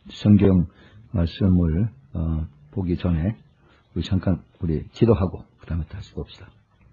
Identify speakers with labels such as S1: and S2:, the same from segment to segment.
S1: 성경 말씀을 보기 전에 잠깐 우리 기도하고 그 다음에 다시 봅시다.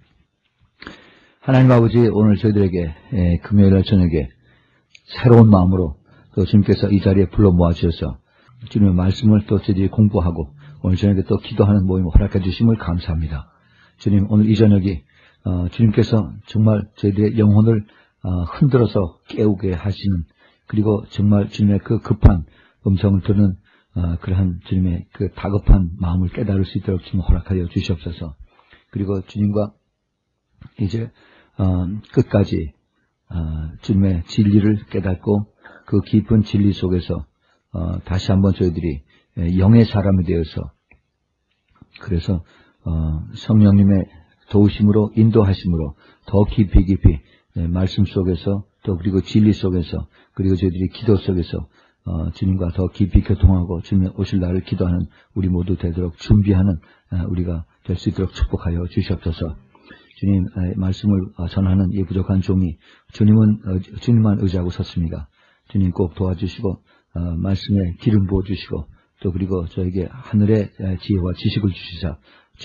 S1: 하나님 아버지, 오늘 저희들에게 금요일 저녁에 새로운 마음으로 또 주님께서 이 자리에 불러 모아주셔서 주님의 말씀을 또 저희들이 공부하고 오늘 저녁에 또 기도하는 모임을 허락해 주심을 감사합니다. 주님, 오늘 이 저녁이 주님께서 정말 저희들의 영혼을 흔들어서 깨우게 하시는, 그리고 정말 주님의 그 급한 음성을 듣는 그러한 주님의 그 다급한 마음을 깨달을 수 있도록 주님 허락하여 주시옵소서. 그리고 주님과 이제 끝까지 주님의 진리를 깨닫고 그 깊은 진리 속에서 다시 한번 저희들이 영의 사람이 되어서, 그래서 성령님의 도우심으로 인도하심으로 더 깊이 말씀 속에서, 또 그리고 진리 속에서, 그리고 저희들이 기도 속에서 주님과 더 깊이 교통하고 주님의 오실 날을 기도하는 우리 모두 되도록 준비하는 우리가 될 수 있도록 축복하여 주시옵소서. 주님, 말씀을 전하는 이 부족한 종이 주님만 의지하고 섰습니다. 주님 꼭 도와주시고 말씀에 기름 부어주시고, 또 그리고 저에게 하늘의 지혜와 지식을 주시자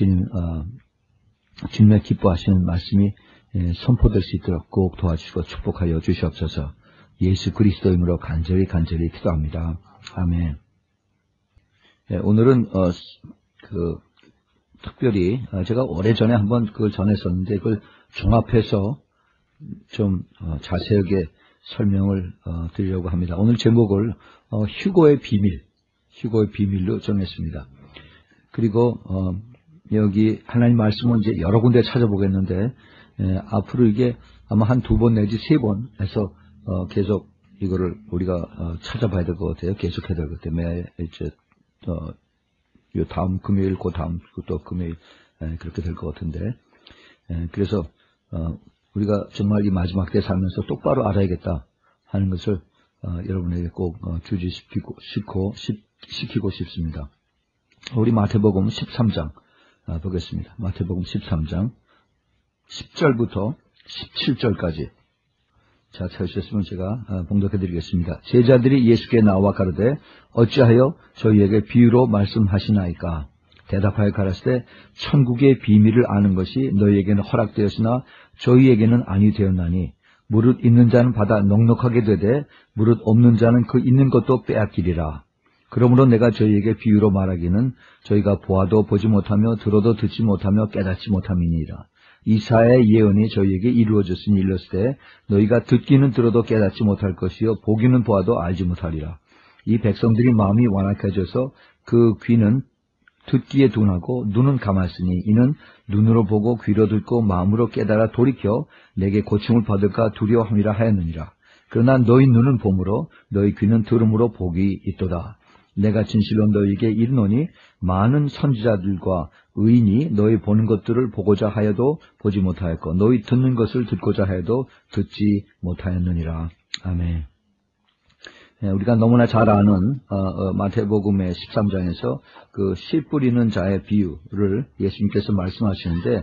S1: 주님의 기뻐하시는 말씀이 선포될 수 있도록 꼭 도와주시고 축복하여 주시옵소서. 예수 그리스도 이름으로 간절히 기도합니다. 아멘. 오늘은 특별히 제가 오래전에 한번 그걸 전했었는데 그걸 종합해서 좀 자세하게 설명을 드리려고 합니다. 오늘 제목을 휴거의 비밀로 정했습니다. 그리고 여기 하나님 말씀은 이제 여러 군데 찾아보겠는데 앞으로 이게 아마 한 2번 내지 3번 해서 계속 이거를 우리가 찾아봐야 될 것 같아요. 계속해야 될 것 같아요. 매 이제 요 다음 금요일, 그 다음 또 금요일 그렇게 될 것 같은데, 그래서 우리가 정말 이 마지막 때 살면서 똑바로 알아야겠다 하는 것을 여러분에게 꼭 주지시키고 싶습니다. 우리 마태복음 13장 보겠습니다. 마태복음 13장 10절부터 17절까지. 자, 찾으셨으면 제가 봉독해드리겠습니다. 제자들이 예수께 나와 가로되 어찌하여 저희에게 비유로 말씀하시나이까? 대답하여 가라사대 천국의 비밀을 아는 것이 너희에게는 허락되었으나 저희에게는 아니 되었나니 무릇 있는 자는 받아 넉넉하게 되되 무릇 없는 자는 그 있는 것도 빼앗기리라. 그러므로 내가 저희에게 비유로 말하기는 저희가 보아도 보지 못하며 들어도 듣지 못하며 깨닫지 못함이니라. 이사야의 예언이 저희에게 이루어졌으니 일렀을 때 너희가 듣기는 들어도 깨닫지 못할 것이요 보기는 보아도 알지 못하리라. 이 백성들이 마음이 완악해져서 그 귀는 듣기에 둔하고 눈은 감았으니 이는 눈으로 보고 귀로 듣고 마음으로 깨달아 돌이켜 내게 고침을 받을까 두려워함이라 하였느니라. 그러나 너희 눈은 봄으로 너희 귀는 들음으로 복이 있도다. 내가 진실로 너희에게 이르노니 많은 선지자들과 의인이 너희 보는 것들을 보고자 하여도 보지 못하였고 너희 듣는 것을 듣고자 하여도 듣지 못하였느니라. 아멘. 우리가 너무나 잘 아는 마태복음의 13장에서 그 씨 뿌리는 자의 비유를 예수님께서 말씀하시는데,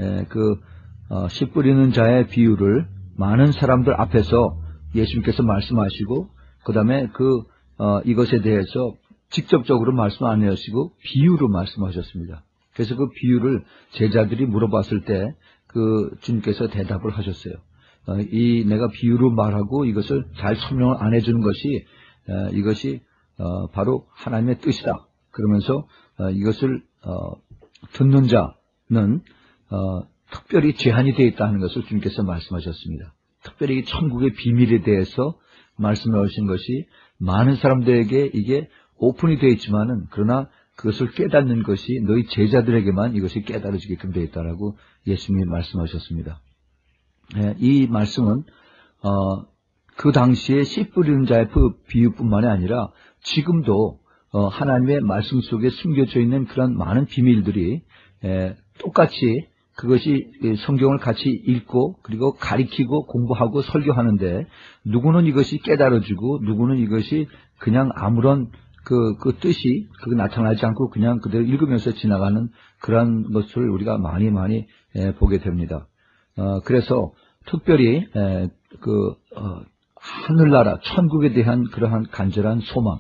S1: 씨 뿌리는 자의 비유를 많은 사람들 앞에서 예수님께서 말씀하시고, 그 다음에 이것에 대해서 직접적으로 말씀 안 하시고 비유로 말씀하셨습니다. 그래서 그 비유를 제자들이 물어봤을 때 주님께서 대답을 하셨어요. 내가 비유로 말하고 이것을 잘 설명을 안 해주는 것이 이것이 바로 하나님의 뜻이다. 그러면서 이것을 듣는 자는 특별히 제한이 되어 있다는 것을 주님께서 말씀하셨습니다. 특별히 천국의 비밀에 대해서 말씀해 주신 것이 많은 사람들에게 이게 오픈이 되어 있지만은, 그러나 그것을 깨닫는 것이 너희 제자들에게만 이것이 깨달아지게끔 되어 있다라고 예수님이 말씀하셨습니다. 이 말씀은 그 당시에 씨 뿌리는 자의 그 비유뿐만이 아니라 지금도 하나님의 말씀 속에 숨겨져 있는 그런 많은 비밀들이 똑같이 그것이 성경을 같이 읽고 그리고 가리키고 공부하고 설교하는데, 누구는 이것이 깨달아지고 누구는 이것이 그냥 아무런 그 뜻이 나타나지 않고 그냥 그대로 읽으면서 지나가는 그런 것을 우리가 많이 보게 됩니다. 그래서 특별히 하늘나라 천국에 대한 그러한 간절한 소망,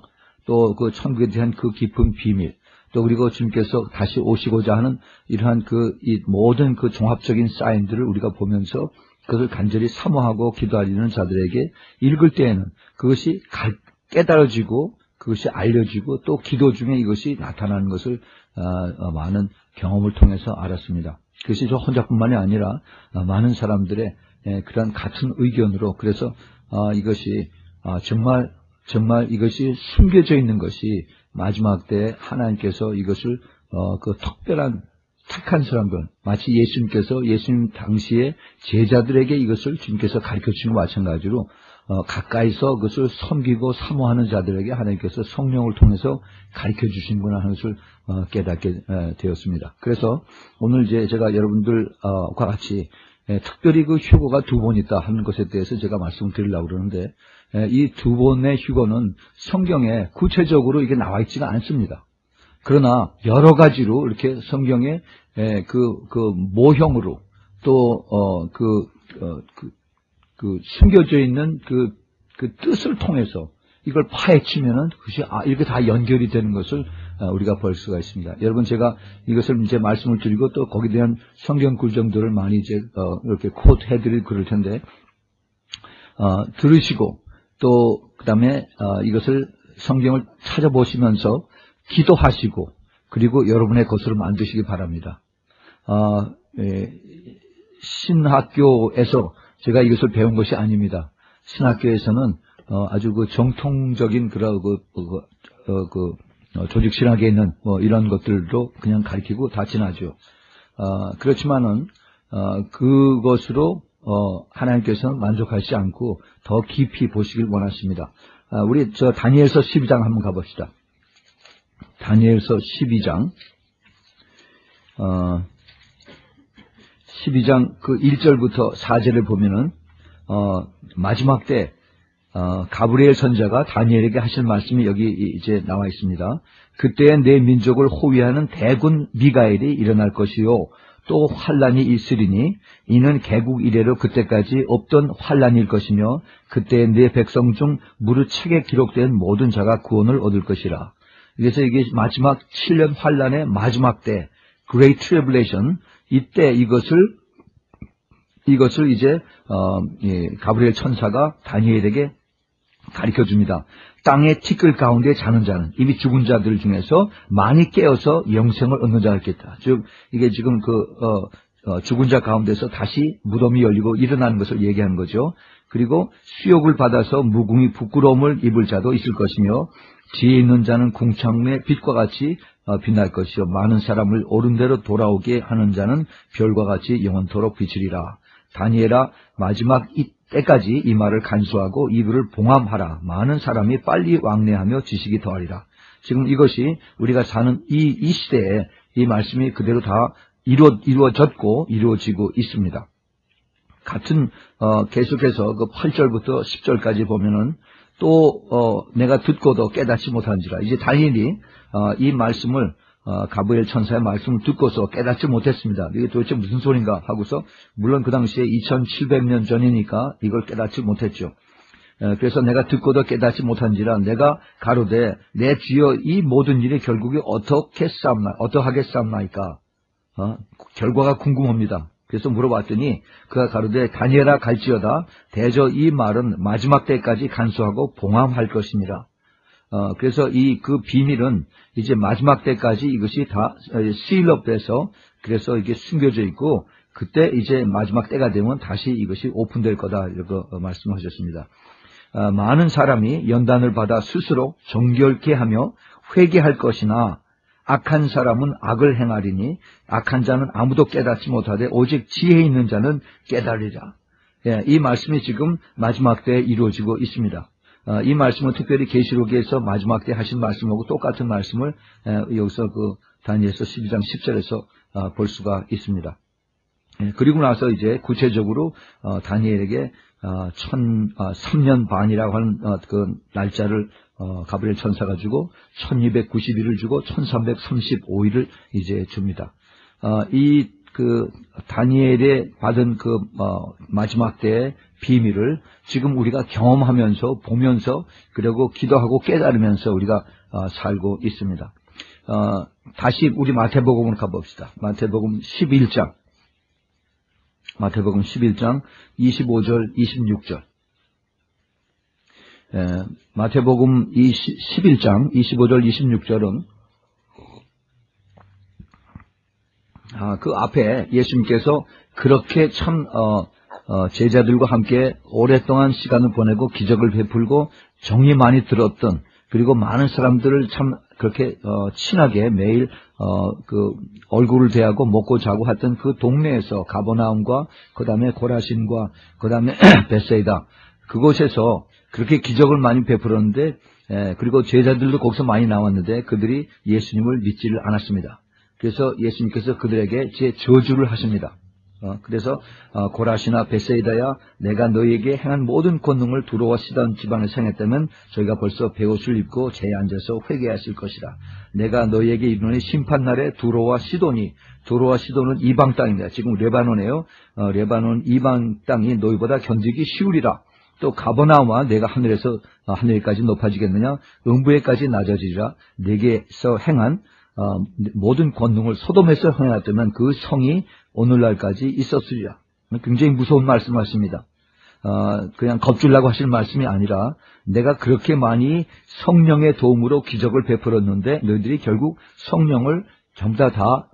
S1: 또 그 천국에 대한 그 깊은 비밀, 또 그리고 주님께서 다시 오시고자 하는 이러한 이 모든 그 종합적인 사인들을 우리가 보면서 그것을 간절히 사모하고 기도하려는 자들에게 읽을 때에는 그것이 깨달아지고 그것이 알려지고 또 기도 중에 이것이 나타나는 것을 많은 경험을 통해서 알았습니다. 그것이 저 혼자뿐만이 아니라 많은 사람들의 그런 같은 의견으로 그래서 이것이 정말 이것이 숨겨져 있는 것이 마지막 때에 하나님께서 이것을 그 특별한 착한 사람들, 마치 예수님 당시에 제자들에게 이것을 주님께서 가르쳐 주신 것과 마찬가지로 가까이서 그것을 섬기고 사모하는 자들에게 하나님께서 성령을 통해서 가르쳐 주신구나 하는 것을 깨닫게 되었습니다. 그래서 오늘 이제 제가 여러분들과 같이 특별히 그 휴거가 2번 있다 하는 것에 대해서 제가 말씀을 드리려고 그러는데 이 2번의 휴거는 성경에 구체적으로 이게 나와 있지가 않습니다. 그러나 여러 가지로 이렇게 성경에 그 모형으로 또 숨겨져 있는 그 뜻을 통해서 이걸 파헤치면은 그것이 이렇게 다 연결이 되는 것을 우리가 볼 수가 있습니다. 여러분 제가 이것을 이제 말씀을 드리고 또 거기에 대한 성경 구절들을 많이 이제 이렇게 코트해드릴 그럴 텐데 들으시고 또 그다음에 이것을 성경을 찾아보시면서 기도하시고 그리고 여러분의 것으로 만드시기 바랍니다. 신학교에서 제가 이것을 배운 것이 아닙니다. 신학교에서는 아주 그 정통적인 조직 신학에 있는 이런 것들도 그냥 가르치고 다 지나죠. 그렇지만은 그것으로 하나님께서는 만족하지 않고 더 깊이 보시길 원하십니다. 우리 다니엘서 12장 한번 가봅시다. 다니엘서 12장 12장 그 1절부터 4절을 보면은 마지막 때 가브리엘 선자가 다니엘에게 하실 말씀이 여기 이제 나와 있습니다. 그때에 내 민족을 호위하는 대군 미가엘이 일어날 것이요 또 환란이 있으리니 이는 개국 이래로 그때까지 없던 환란일 것이며 그때에 내 백성 중 무릇 책에 기록된 모든 자가 구원을 얻을 것이라. 그래서 이게 마지막 7년 환란의 마지막 때 Great Tribulation 이때 이것을 이제 가브리엘 천사가 다니엘에게 가르쳐 줍니다. 땅의 티끌 가운데 자는 자는 이미 죽은 자들 중에서 많이 깨어서 영생을 얻는 자가 있겠다. 즉 이게 지금 죽은 자 가운데서 다시 무덤이 열리고 일어나는 것을 얘기하는 거죠. 그리고 수욕을 받아서 무궁히 부끄러움을 입을 자도 있을 것이며 지혜 있는 자는 궁창의 빛과 같이 빛날 것이요 많은 사람을 옳은 대로 돌아오게 하는 자는 별과 같이 영원토록 비치리라. 다니엘아 마지막 때까지 이 말을 간수하고 이들을 봉함하라. 많은 사람이 빨리 왕래하며 지식이 더하리라. 지금 이것이 우리가 사는 이 시대에 이 말씀이 그대로 다 이루어졌고 이루어지고 있습니다. 같은 계속해서 그 8절부터 10절까지 보면은 또 내가 듣고도 깨닫지 못한지라. 이제 다니엘이 이 말씀을 가브리엘 천사의 말씀을 듣고서 깨닫지 못했습니다. 이게 도대체 무슨 소린가 하고서 물론 그 당시에 2700년 전이니까 이걸 깨닫지 못했죠. 그래서 내가 듣고도 깨닫지 못한지라 내가 가로되 내 주여 이 모든 일이 결국에 어떠하겠사옵나이까. 결과가 궁금합니다. 그래서 물어봤더니 그가 가로되 다니엘아 갈지어다 대저 이 말은 마지막 때까지 간수하고 봉함할 것이니라. 그래서 그 비밀은 이제 마지막 때까지 이것이 다 시일업돼서 그래서 이게 숨겨져 있고 그때 이제 마지막 때가 되면 다시 이것이 오픈될 거다 이렇게 말씀하셨습니다. 많은 사람이 연단을 받아 스스로 정결케 하며 회개할 것이나 악한 사람은 악을 행하리니 악한 자는 아무도 깨닫지 못하되 오직 지혜 있는 자는 깨달으리라. 이 말씀이 지금 마지막 때에 이루어지고 있습니다. 이 말씀은 특별히 계시록에서 마지막 때 하신 말씀하고 똑같은 말씀을 여기서 다니엘서 12장 10절에서 볼 수가 있습니다. 그리고 나서 이제 구체적으로 다니엘에게 3년 반이라고 하는 그 날짜를 가브리엘 천사가 주고 1290일을 주고 1335일을 이제 줍니다. 이 그 다니엘이 받은 그 마지막 때의 비밀을 지금 우리가 경험하면서 보면서 그리고 기도하고 깨달으면서 우리가 살고 있습니다. 다시 우리 마태복음으로 가봅시다. 마태복음 11장. 마태복음 11장 25절 26절. 마태복음 11장 25절 26절은 그 앞에 예수님께서 그렇게 참 제자들과 함께 오랫동안 시간을 보내고 기적을 베풀고 정이 많이 들었던, 그리고 많은 사람들을 참 그렇게 친하게 매일 그 얼굴을 대하고 먹고 자고 했던 그 동네에서 가버나움과 그다음에 고라신과 그다음에 베세이다, 그곳에서 그렇게 기적을 많이 베풀었는데, 그리고 제자들도 거기서 많이 나왔는데 그들이 예수님을 믿지를 않았습니다. 그래서 예수님께서 그들에게 제 저주를 하십니다. 그래서 고라시나 베세이다야, 내가 너희에게 행한 모든 권능을 두로와 시돈 지방에서 행했다면 저희가 벌써 베옷을 입고 제에 앉아서 회개하실 것이라. 내가 너희에게 이르노니 심판날에 두로와 시돈은 이방 땅입니다. 지금 레바논이에요. 레바논 이방 땅이 너희보다 견디기 쉬우리라. 또 가버나움아, 내가 하늘에서 하늘까지 높아지겠느냐? 음부에까지 낮아지리라. 내게서 행한 모든 권능을 소돔에서 행했다면 그 성이 오늘날까지 있었으리라. 굉장히 무서운 말씀하십니다. 그냥 겁주려고 하실 말씀이 아니라, 내가 그렇게 많이 성령의 도움으로 기적을 베풀었는데 너희들이 결국 성령을 전부 다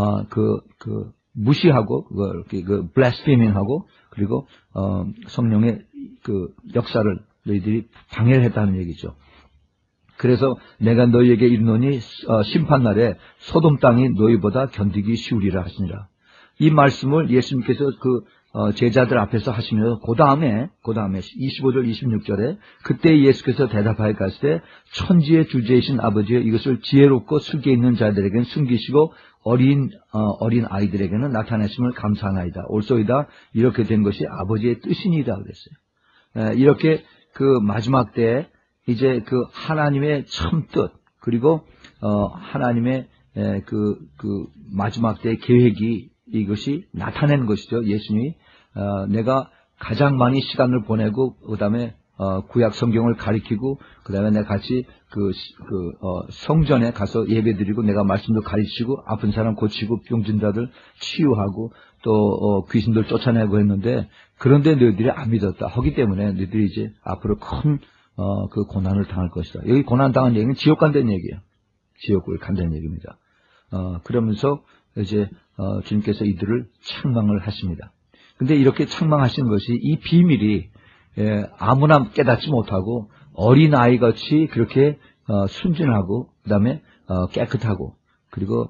S1: 무시하고 블래스피밍하고 그리고 성령의 그 역사를 너희들이 방해를 했다는 얘기죠. 그래서 내가 너희에게 이르노니 심판날에 소돔 땅이 너희보다 견디기 쉬우리라 하시니라. 이 말씀을 예수님께서 제자들 앞에서 하시면서 그 다음에 25절 26절에 그때 예수께서 대답하여 가시되 천지의 주제이신 아버지여, 이것을 지혜롭고 슬기 있는 자들에게는 숨기시고 어린 아이들에게는 나타내심을 감사하나이다. 올소이다. 이렇게 된 것이 아버지의 뜻이니이다 그랬어요. 이렇게 그 마지막 때에 이제 그 하나님의 참 뜻, 그리고 하나님의 그 마지막 때의 계획이 이것이 나타낸 것이죠. 예수님이 내가 가장 많이 시간을 보내고 그다음에 구약 성경을 가리키고 그다음에 내가 같이 성전에 가서 예배드리고 내가 말씀도 가르치고 아픈 사람 고치고 병든 자들 치유하고 또 귀신들 쫓아내고 했는데, 그런데 너희들이 안 믿었다 하기 때문에 너희들이 이제 앞으로 큰 그 고난을 당할 것이다. 여기 고난 당한 얘기는 지옥 간다는 얘기예요. 지옥을 간다는 얘기입니다. 그러면서 이제 주님께서 이들을 책망을 하십니다. 근데 이렇게 책망하신 것이, 이 비밀이 아무나 깨닫지 못하고 어린아이 같이 그렇게 순진하고 그다음에 깨끗하고 그리고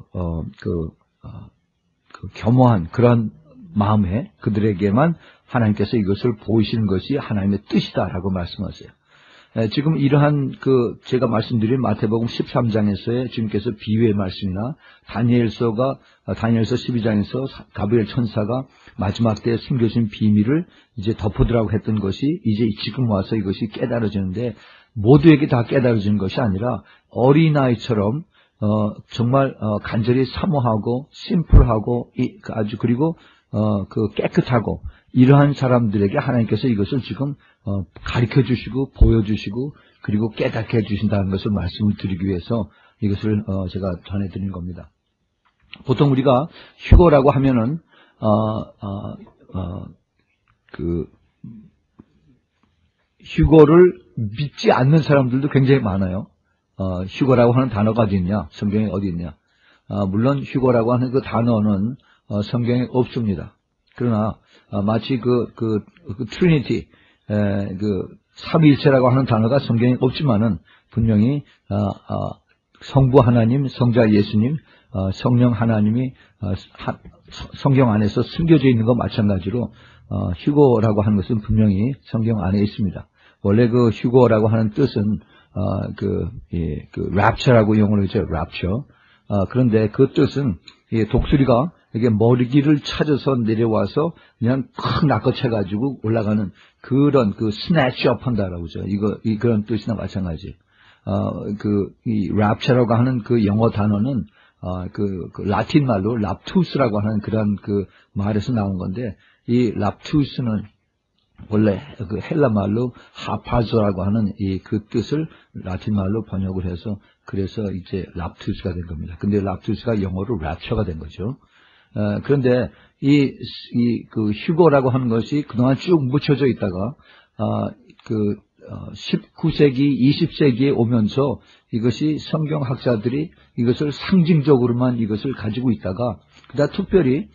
S1: 겸허한 그런 마음에 그들에게만 하나님께서 이것을 보이시는 것이 하나님의 뜻이다라고 말씀하세요. 지금 이러한 제가 말씀드린 마태복음 13장에서의 주님께서 비유의 말씀이나 다니엘서 12장에서 가브리엘 천사가 마지막 때에 숨겨진 비밀을 이제 덮어두라고 했던 것이 이제 지금 와서 이것이 깨달아지는데, 모두에게 다 깨달아지는 것이 아니라 어린아이처럼 정말 간절히 사모하고 심플하고 아주 그리고 깨끗하고 이러한 사람들에게 하나님께서 이것을 지금 가르쳐 주시고 보여주시고 그리고 깨닫게 해주신다는 것을 말씀을 드리기 위해서 이것을 제가 전해드린 겁니다. 보통 우리가 휴거라고 하면은 휴거를 믿지 않는 사람들도 굉장히 많아요. 휴거라고 하는 단어가 어디 있냐? 성경에 어디 있냐? 물론 휴거라고 하는 그 단어는 성경에 없습니다. 그러나 마치 트리니티, 삼위일체라고 하는 단어가 성경에 없지만은 분명히 성부 하나님, 성자 예수님, 성령 하나님이 성경 안에서 숨겨져 있는 것 마찬가지로 휴거라고 하는 것은 분명히 성경 안에 있습니다. 원래 그 휴거라고 하는 뜻은 rapture라고 용어로 하죠. rapture. 그런데 그 뜻은 독수리가 이게 머리기를 찾아서 내려와서 그냥 팍 낚아채가지고 올라가는 그런 snatch up 한다라고 하죠. 그런 뜻이나 마찬가지. 이 rapture라고 하는 그 영어 단어는 그 라틴 말로 랍투스라고 하는 그런 그 말에서 나온 건데, 이 랍투스는 원래 그 헬라 말로 하파조라고 하는 그 뜻을 라틴 말로 번역을 해서 그래서 이제 랍투스가 된 겁니다. 근데 랍투스가 영어로 랩처가 된 거죠. 그런데 그 휴거라고 하는 것이 그동안 쭉 묻혀져 있다가 19세기, 20세기에 오면서 이것이 성경학자들이 이것을 상징적으로만 이것을 가지고 있다가 그다음 특별히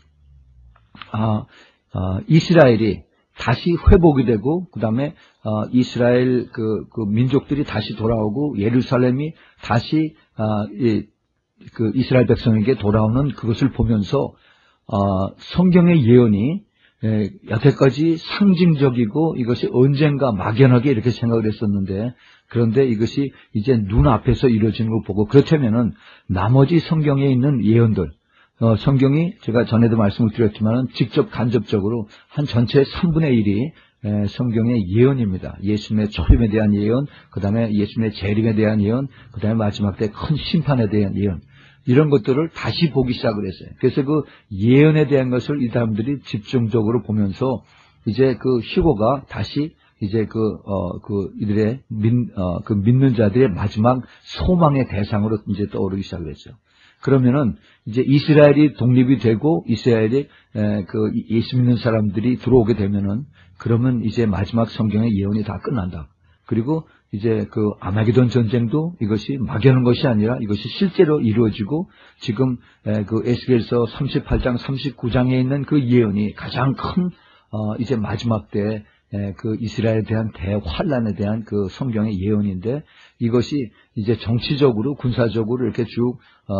S1: 이스라엘이 다시 회복이 되고 그다음에 이스라엘 그 민족들이 다시 돌아오고 예루살렘이 다시 그 이스라엘 백성에게 돌아오는 그것을 보면서 성경의 예언이 여태까지 상징적이고 이것이 언젠가 막연하게 이렇게 생각을 했었는데, 그런데 이것이 이제 눈앞에서 이루어지는 걸 보고, 그렇다면은 나머지 성경에 있는 예언들, 성경이 제가 전에도 말씀을 드렸지만은 직접 간접적으로 한 전체의 3분의 1이 성경의 예언입니다. 예수님의 초림에 대한 예언, 그 다음에 예수님의 재림에 대한 예언, 그 다음에 마지막 때 큰 심판에 대한 예언, 이런 것들을 다시 보기 시작을 했어요. 그래서 그 예언에 대한 것을 이 사람들이 집중적으로 보면서 이제 그 휴거가 다시 이제 이들의 믿는 자들의 마지막 소망의 대상으로 이제 떠오르기 시작을 했죠. 그러면은 이제 이스라엘이 독립이 되고 이스라엘이 그 예수 믿는 사람들이 들어오게 되면은 그러면 이제 마지막 성경의 예언이 다 끝난다. 그리고 이제 그 아마게돈 전쟁도 이것이 막연한 것이 아니라 이것이 실제로 이루어지고 지금 그 에스겔서 38장 39장에 있는 그 예언이 가장 큰 이제 마지막 때 그 이스라엘에 대한 대환란에 대한 그 성경의 예언인데, 이것이 이제 정치적으로 군사적으로 이렇게 쭉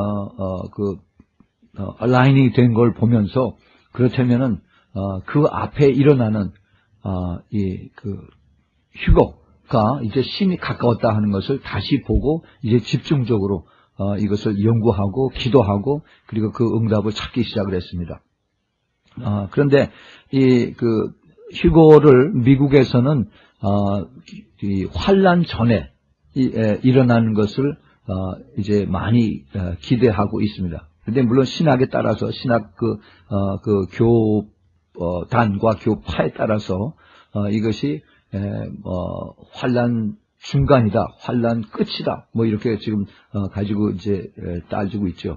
S1: 얼라이닝이 된 걸 보면서, 그렇다면은 그 앞에 일어나는 그 휴거가 이제 심히 가까웠다 하는 것을 다시 보고 이제 집중적으로 이것을 연구하고 기도하고 그리고 그 응답을 찾기 시작을 했습니다. 그런데 그 휴거를 미국에서는 이 환란 전에 일어나는 것을 이제 많이 기대하고 있습니다. 그런데 물론 신학에 따라서 신학 그 교단과 교파에 따라서 이것이 환란 중간이다, 환란 끝이다, 뭐 이렇게 지금 가지고 이제 따지고 있죠.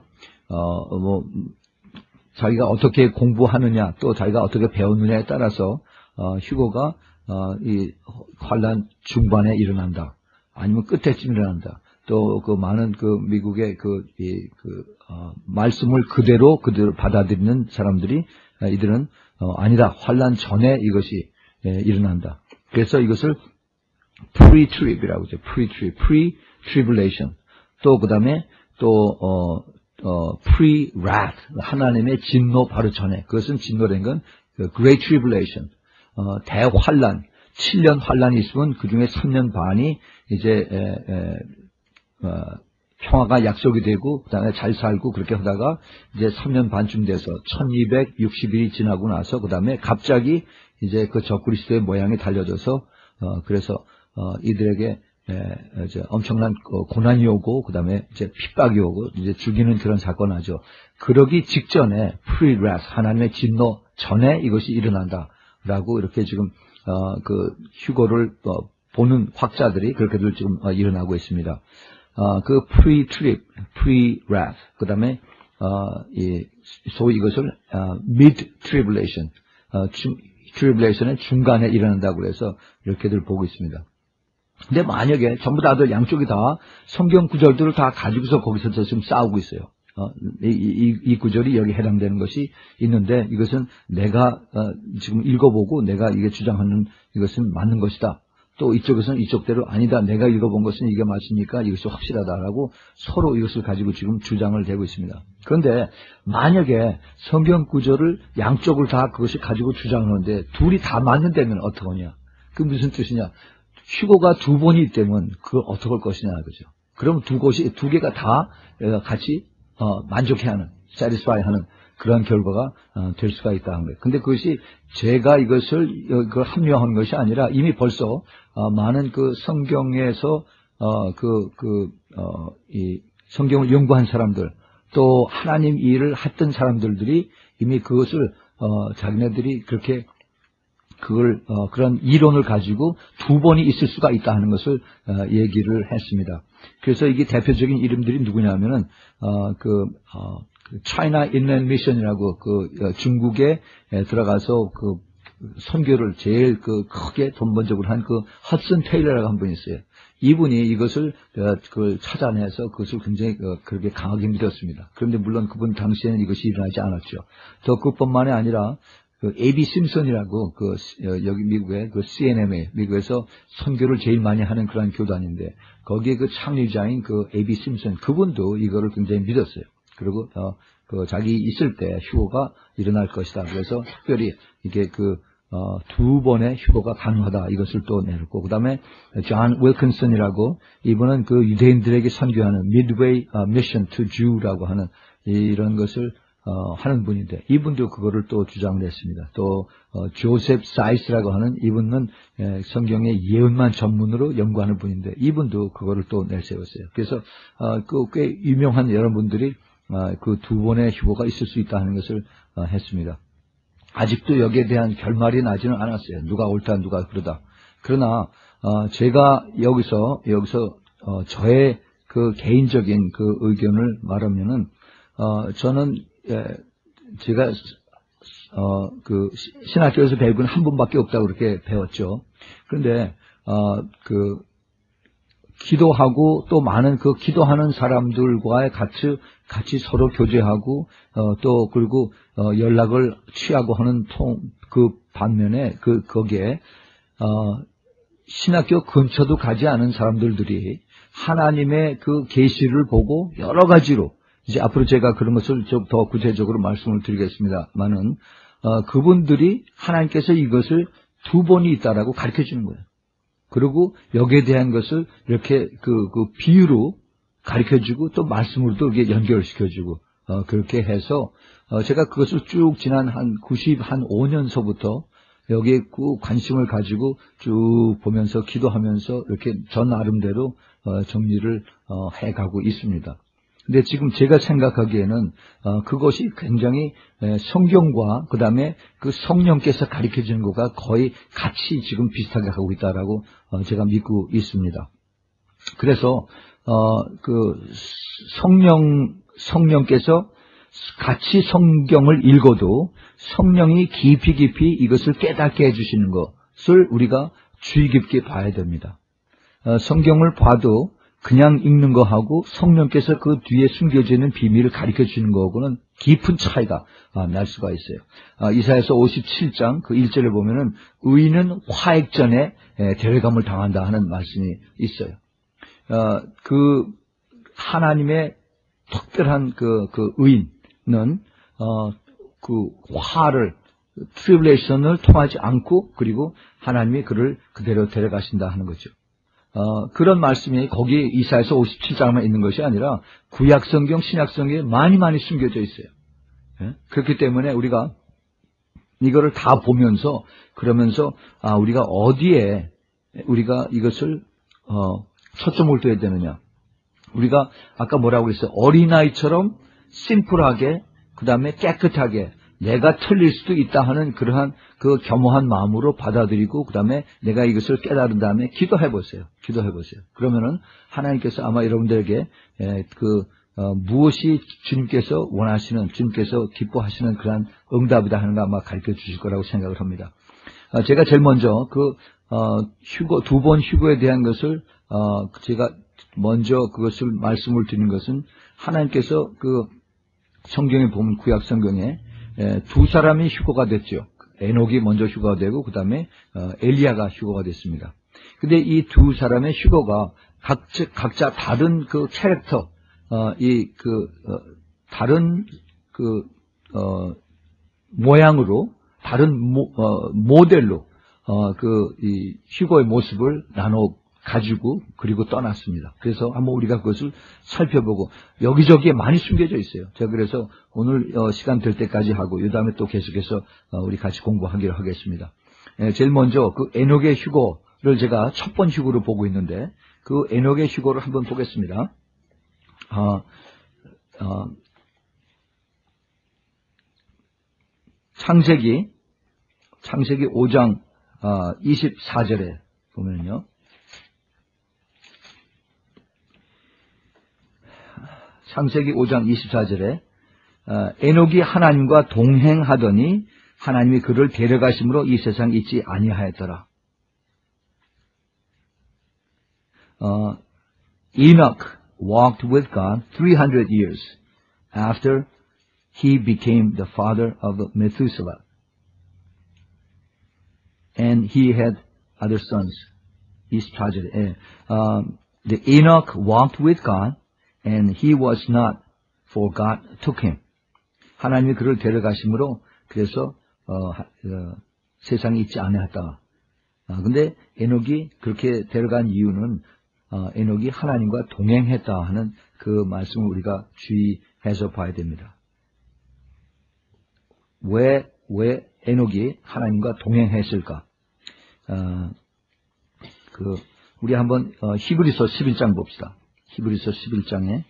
S1: 자기가 어떻게 공부하느냐, 또 자기가 어떻게 배우느냐에 따라서 휴거가 이 환란 중반에 일어난다, 아니면 끝에쯤 일어난다. 또 그 많은 그 미국의 말씀을 그대로 받아들이는 사람들이 이들은 아니다, 환란 전에 이것이 일어난다. 그래서 이것을 pre-trib이라고 하죠. pre-tribulation. 또 그다음에 또 pre-wrath, 하나님의 진노 바로 전에. 그것은 진노된 건 great tribulation, 대환란, 7년 환란이 있으면 그 중에 3년 반이 이제 평화가 약속이 되고 그다음에 잘 살고 그렇게 하다가 이제 3년 반쯤 돼서 1260일이 지나고 나서 그다음에 갑자기 이제 그 적그리스도의 모양이 달려져서 그래서 이들에게 이제 엄청난 고난이 오고 그다음에 이제 핍박이 오고 이제 죽이는 그런 사건을 하죠. 그러기 직전에 pre-wrath, 하나님의 진노 전에 이것이 일어난다라고 이렇게 지금 그 휴거를 보는 학자들이 그렇게들 지금 일어나고 있습니다. 그 pre-wrath, 그다음에 소위 이것을 mid-tribulation, tribulation의 중간에 일어난다고 그래서 이렇게들 보고 있습니다. 근데 만약에 전부 다들 양쪽이 다 성경 구절들을 다 가지고서 거기서 지금 싸우고 있어요. 이 구절이 여기 해당되는 것이 있는데 이것은 내가 지금 읽어보고 내가 이게 주장하는 이것은 맞는 것이다. 또 이쪽에서는 이쪽대로 아니다, 내가 읽어본 것은 이게 맞으니까 이것이 확실하다라고 서로 이것을 가지고 지금 주장을 대고 있습니다. 그런데 만약에 성경 구절을 양쪽을 다 그것이 가지고 주장하는데 둘이 다 맞는다면 어떡하냐? 그 무슨 뜻이냐? 휴거가 두 번이 있다면 그걸 어떻게 할 것이냐 그죠? 그럼 두 개가 다 같이 만족해하는, satisfy하는 그런 결과가 될 수가 있다는 거예요. 근데 그것이 제가 이것을 합리화하는 것이 아니라 이미 벌써 많은 그 성경에서 이 성경을 연구한 사람들, 또 하나님 일을 했던 사람들이 이미 그것을 자기네들이 그렇게 그런 이론을 가지고 두 번이 있을 수가 있다 하는 것을 얘기를 했습니다. 그래서 이게 대표적인 이름들이 누구냐면은 China Inland Mission이라고 중국에 들어가서 선교를 제일 크게 돈번적으로 한 허슨 테일러라고 한 분이 있어요. 이분이 이것을 찾아내서 그것을 굉장히 그렇게 강하게 믿었습니다. 그런데 물론 그분 당시에는 이것이 일어나지 않았죠. 더 그뿐만이 아니라 A.B. 심슨이라고 여기 미국의 CNMA 미국에서 선교를 제일 많이 하는 그런 교단인데 거기에 창리자인 A.B. 심슨 그분도 이거를 굉장히 믿었어요. 그리고 자기 있을 때 휴거가 일어날 것이다. 그래서 특별히 이게 두 번의 휴거가 가능하다. 이것을 또 내렸고, 그 다음에 존 윌킨슨이라고 이분은 유대인들에게 선교하는 Midway Mission to Jew라고 하는 이런 것을 하는 분인데 이분도 그거를 또 주장을 했습니다. 또 조셉 사이스라고 하는 이분은 성경의 예언만 전문으로 연구하는 분인데 이분도 그거를 또 내세웠어요. 그래서 꽤 유명한 여러분들이 그 두 번의 휴거가 있을 수 있다 하는 것을 했습니다. 아직도 여기에 대한 결말이 나지는 않았어요. 누가 옳다 누가 그러다. 그러나 제가 여기서 저의 개인적인 의견을 말하면은 저는 제가 신학교에서 배운 한 분밖에 없다고 그렇게 배웠죠. 그런데 기도하고 또 많은 기도하는 사람들과의 같이 서로 교제하고 또 그리고 연락을 취하고 하는 반면에 거기에 신학교 근처도 가지 않은 사람들이 하나님의 계시를 보고 여러 가지로 이제 앞으로 제가 그런 것을 좀 더 구체적으로 말씀을 드리겠습니다만은 그분들이 하나님께서 이것을 두 번이 있다라고 가르쳐 주는 거예요. 그리고 여기에 대한 것을 이렇게 비유로 가르쳐주고 또 말씀으로도 이렇게 연결시켜주고 그렇게 해서 제가 그것을 쭉 지난 한 95년서부터 여기에 관심을 가지고 쭉 보면서 기도하면서 이렇게 저 나름대로 정리를 해가고 있습니다. 근데 지금 제가 생각하기에는 그것이 굉장히 성경과 그 다음에 성령께서 가르쳐주는 것과 거의 같이 지금 비슷하게 하고 있다라고 제가 믿고 있습니다. 그래서 성령께서 같이 성경을 읽어도 성령이 깊이 이것을 깨닫게 해주시는 것을 우리가 주의 깊게 봐야 됩니다. 성경을 봐도 그냥 읽는 거하고 성령께서 그 뒤에 숨겨져 있는 비밀을 가르쳐 주는 거하고는 깊은 차이가 날 수가 있어요. 이사야서 57장 1절에 보면은 의인은 화액전에 데려감을 당한다 하는 말씀이 있어요. 하나님의 특별한 의인은 화를 트리블레이션을 통하지 않고 그리고 하나님이 그를 그대로 데려가신다 하는 거죠. 그런 말씀이 거기 이사야서 57장만 있는 것이 아니라 구약성경, 신약성경에 많이 숨겨져 있어요. 그렇기 때문에 우리가 이거를 다 보면서 그러면서 우리가 어디에 우리가 이것을 초점을 둬야 되느냐. 우리가 아까 뭐라고 그랬어요? 어린아이처럼 심플하게 그 다음에 깨끗하게 내가 틀릴 수도 있다 하는 그러한 겸허한 마음으로 받아들이고 그 다음에 내가 이것을 깨달은 다음에 기도해 보세요. 그러면은 하나님께서 아마 여러분들에게 무엇이 주님께서 원하시는, 주님께서 기뻐하시는 그러한 응답이다 하는 거 아마 가르쳐 주실 거라고 생각을 합니다. 제가 제일 먼저 두 번 휴거에 대한 것을 제가 먼저 그것을 말씀을 드리는 것은 하나님께서 성경에 보면 구약 성경에 두 사람이 휴거가 됐죠. 에녹이 먼저 휴거가 되고 그 다음에 엘리야가 휴거가 됐습니다. 근데 이 두 사람의 휴거가 각자 다른 캐릭터, 다른 모양으로 다른 모델로 이 휴거의 모습을 나눠 가지고 그리고 떠났습니다. 그래서 한번 우리가 그것을 살펴보고 여기저기에 많이 숨겨져 있어요. 제가 그래서 오늘 시간 될 때까지 하고 이 다음에 또 계속해서 우리 같이 공부하기로 하겠습니다. 제일 먼저 에녹의 휴거를 제가 첫 번 휴거로 보고 있는데 에녹의 휴거를 한번 보겠습니다. 창세기 5장 24절에 보면요. 창세기 5장 24절에 에녹이 하나님과 동행하더니 하나님이 그를 데려가심으로 이 세상 있지 아니하였더라. Enoch walked with God 300 years after he became the father of Methuselah. And he had other sons. 24절에 the Enoch walked with God and he was not, for God took him. 하나님이 그를 데려가심으로 그래서 세상에 있지 아니하였다. 근데 에녹이 그렇게 데려간 이유는 에녹이 하나님과 동행했다 하는 그 말씀을 우리가 주의해서 봐야 됩니다. 왜 에녹이 하나님과 동행했을까? 우리 한번 히브리서 11장 봅시다. 히브리서 11장에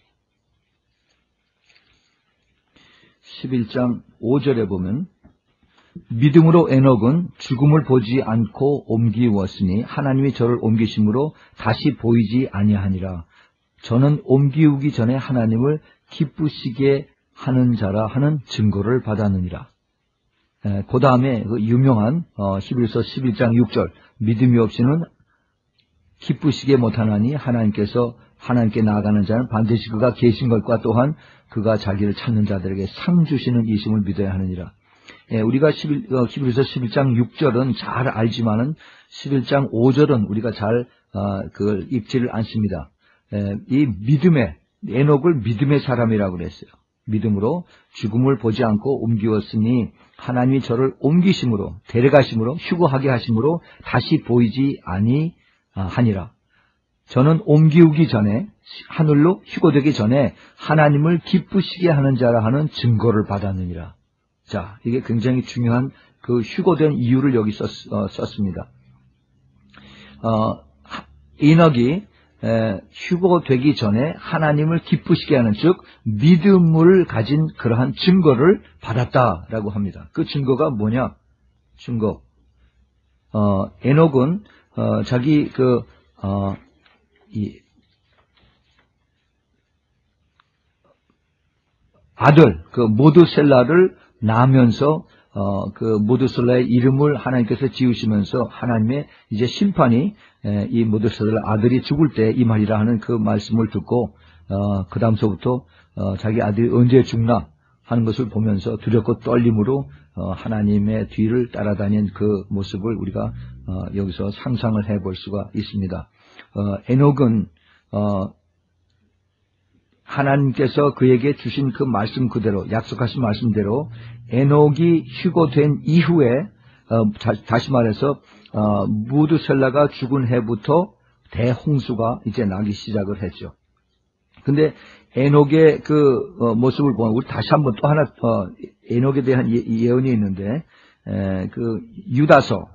S1: 11장 5절에 보면 믿음으로 에녹은 죽음을 보지 않고 옮기웠으니 하나님이 저를 옮기심으로 다시 보이지 아니하니라. 저는 옮기우기 전에 하나님을 기쁘시게 하는 자라 하는 증거를 받았느니라. 그 다음에 그 유명한 히브리서 11장 6절 믿음이 없이는 기쁘시게 못하나니 하나님께 나아가는 자는 반드시 그가 계신 것과 또한 그가 자기를 찾는 자들에게 상 주시는 이심을 믿어야 하느니라. 우리가 히브리서 11장 6절은 잘 알지만은 11장 5절은 우리가 잘 그걸 읽지를 않습니다. 이 에녹을 믿음의 사람이라고 그랬어요. 믿음으로 죽음을 보지 않고 옮기웠으니 하나님이 저를 옮기심으로 데려가심으로 휴거하게 하심으로 다시 보이지 아니하니라. 저는 옮기우기 전에 하늘로 휴거되기 전에 하나님을 기쁘시게 하는 자라 하는 증거를 받았느니라. 자, 이게 굉장히 중요한 그 휴거된 이유를 여기 썼습니다. 에녹이 휴거되기 전에 하나님을 기쁘시게 하는 즉 믿음을 가진 그러한 증거를 받았다라고 합니다. 그 증거가 뭐냐? 에녹은 자기 아들 모두셀라를 낳으면서 그 모두셀라의 이름을 하나님께서 지으시면서 하나님의 이제 심판이 이 모두셀라 아들이 죽을 때 임하리라 하는 그 말씀을 듣고 그 다음서부터 자기 아들이 언제 죽나 하는 것을 보면서 두렵고 떨림으로 하나님의 뒤를 따라다닌 그 모습을 우리가 여기서 상상을 해볼 수가 있습니다. 에녹은 하나님께서 그에게 주신 그 말씀 그대로 약속하신 말씀대로 에녹이 휴거된 이후에 다시 말해서 무드셀라가 죽은 해부터 대홍수가 이제 나기 시작을 했죠. 근데 에녹의 그 모습을 보면 우리 다시 한번 또 하나 에녹에 대한 예언이 있는데 그 유다서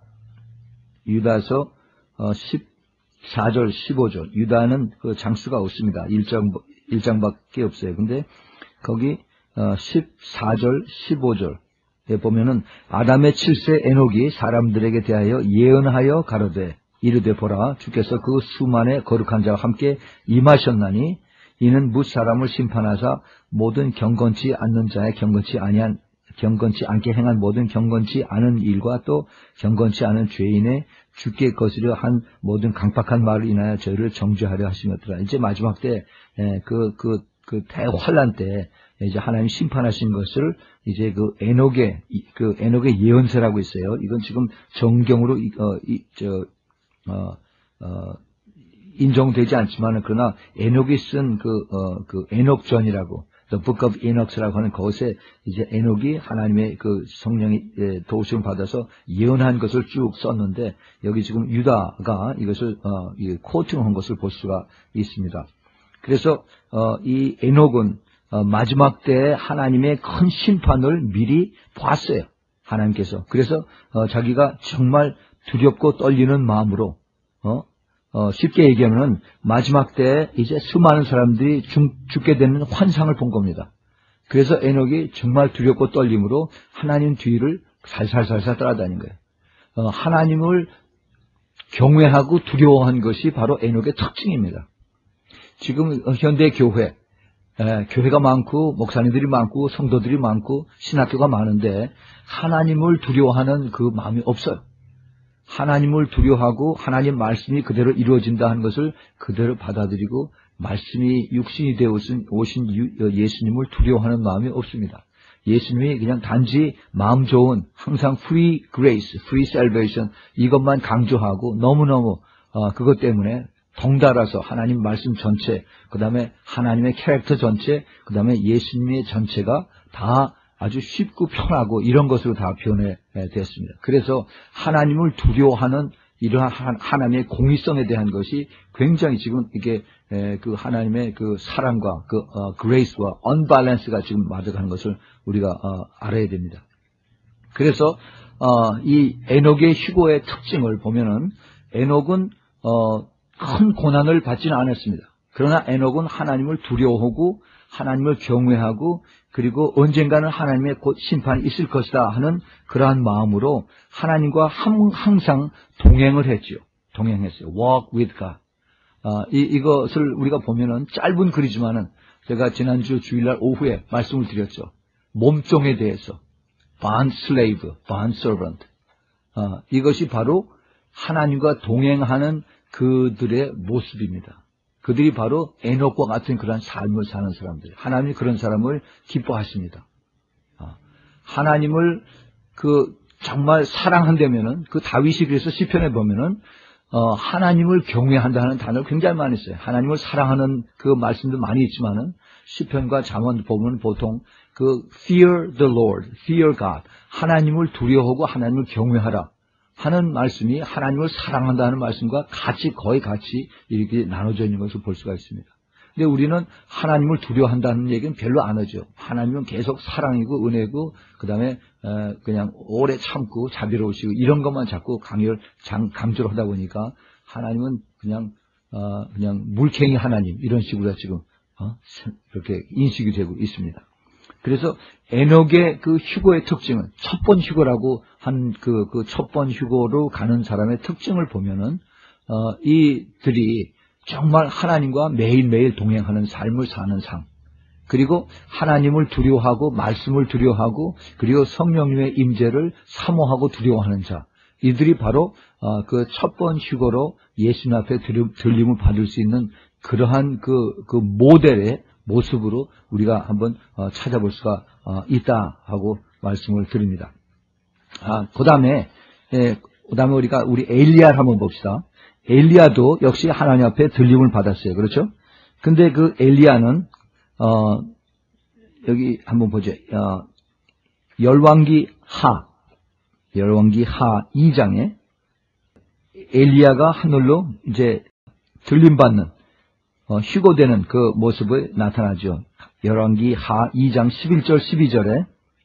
S1: 14절 15절 유다는 그 장수가 없습니다. 1장밖에 없어요. 근데 거기 14절 15절에 보면은 아담의 7세 에녹이 사람들에게 대하여 예언하여 가로되 이르되 보라 주께서 그 수만의 거룩한 자와 함께 임하셨나니 이는 뭇 사람을 심판하사 모든 경건치 않는 자의 경건치 않게 행한 모든 경건치 않은 일과 또 경건치 않은 죄인의 죽게 거스려 한 모든 강팍한 말을 인하여 저희를 정죄하려 하시었더라. 이제 마지막 때 그 대환란 때 이제 하나님 심판하신 것을 이제 그 에녹의 예언서라고 있어요. 이건 지금 정경으로 인정되지 않지만 그러나 에녹이 쓴 그 에녹전이라고 The Book of Enoch라고 하는 것에 이제 에녹이 하나님의 그 성령의 도우심을 받아서 예언한 것을 쭉 썼는데 여기 지금 유다가 이것을 코팅한 것을 볼 수가 있습니다. 그래서 이 에녹은 마지막 때에 하나님의 큰 심판을 미리 봤어요. 하나님께서. 그래서 자기가 정말 두렵고 떨리는 마음으로 쉽게 얘기하면 마지막 때에 이제 수많은 사람들이 죽게 되는 환상을 본 겁니다. 그래서 에녹이 정말 두렵고 떨림으로 하나님 뒤를 살살살살 따라다닌 거예요. 하나님을 경외하고 두려워한 것이 바로 에녹의 특징입니다. 지금 현대 교회, 교회가 많고 목사님들이 많고 성도들이 많고 신학교가 많은데 하나님을 두려워하는 그 마음이 없어요. 하나님을 두려워하고 하나님 말씀이 그대로 이루어진다 하는 것을 그대로 받아들이고 말씀이 육신이 되어 오신 예수님을 두려워하는 마음이 없습니다. 예수님이 그냥 단지 마음 좋은 항상 free grace, free salvation 이것만 강조하고 너무너무 그것 때문에 덩달아서 하나님 말씀 전체, 그 다음에 하나님의 캐릭터 전체, 그 다음에 예수님의 전체가 다 아주 쉽고 편하고 이런 것으로 다 변해됐습니다. 그래서 하나님을 두려워하는 이러한 하나님의 공의성에 대한 것이 굉장히 지금 이게 그 하나님의 그 사랑과 그 그레이스와 언밸런스가 지금 맞아가는 것을 우리가 알아야 됩니다. 그래서 이 에녹의 휴거의 특징을 보면은 에녹은 큰 고난을 받지는 않았습니다. 그러나 에녹은 하나님을 두려워하고 하나님을 경외하고 그리고 언젠가는 하나님의 곧 심판이 있을 것이다 하는 그러한 마음으로 하나님과 항상 동행을 했죠. 동행했어요. Walk with God. 이것을 우리가 보면은 짧은 글이지만은 제가 지난주 주일날 오후에 말씀을 드렸죠. 몸종에 대해서. bond slave, bond servant. 이것이 바로 하나님과 동행하는 그들의 모습입니다. 그들이 바로 에녹과 같은 그런 삶을 사는 사람들. 하나님이 그런 사람을 기뻐하십니다. 하나님을 정말 사랑한다면은 그 다윗이 그래서 시편에 보면은 하나님을 경외한다는 단어를 굉장히 많이 써요. 하나님을 사랑하는 그 말씀도 많이 있지만은 시편과 잠언 보면 보통 그 fear the Lord, fear God. 하나님을 두려워하고 하나님을 경외하라. 하는 말씀이 하나님을 사랑한다는 말씀과 거의 같이 이렇게 나눠져 있는 것을 볼 수가 있습니다. 근데 우리는 하나님을 두려워한다는 얘기는 별로 안 하죠. 하나님은 계속 사랑이고 은혜고 그다음에 그냥 오래 참고 자비로우시고 이런 것만 자꾸 강조를 하다 보니까 하나님은 그냥 물캥이 하나님 이런 식으로 지금 이렇게 인식이 되고 있습니다. 그래서 에녹의 그 휴거의 특징은 첫 번 휴거라고 한 그 첫 번 휴거로 가는 사람의 특징을 보면은 이들이 정말 하나님과 매일매일 동행하는 삶을 사는 삶, 그리고 하나님을 두려워하고 말씀을 두려워하고 그리고 성령님의 임재를 사모하고 두려워하는 자, 이들이 바로 그 첫 번 휴거로 예수님 앞에 들림을 받을 수 있는 그러한 그 모델의 모습으로 우리가 한번 찾아볼 수가 있다 하고 말씀을 드립니다. 그 다음에 우리 엘리야를 한번 봅시다. 엘리야도 역시 하나님 앞에 들림을 받았어요. 그렇죠? 근데 그 엘리야는 여기 한번 보죠. 열왕기 하 2장에 엘리야가 하늘로 이제 들림받는 휴거되는 그 모습이 나타나죠. 열왕기 하 2장 11절 12절에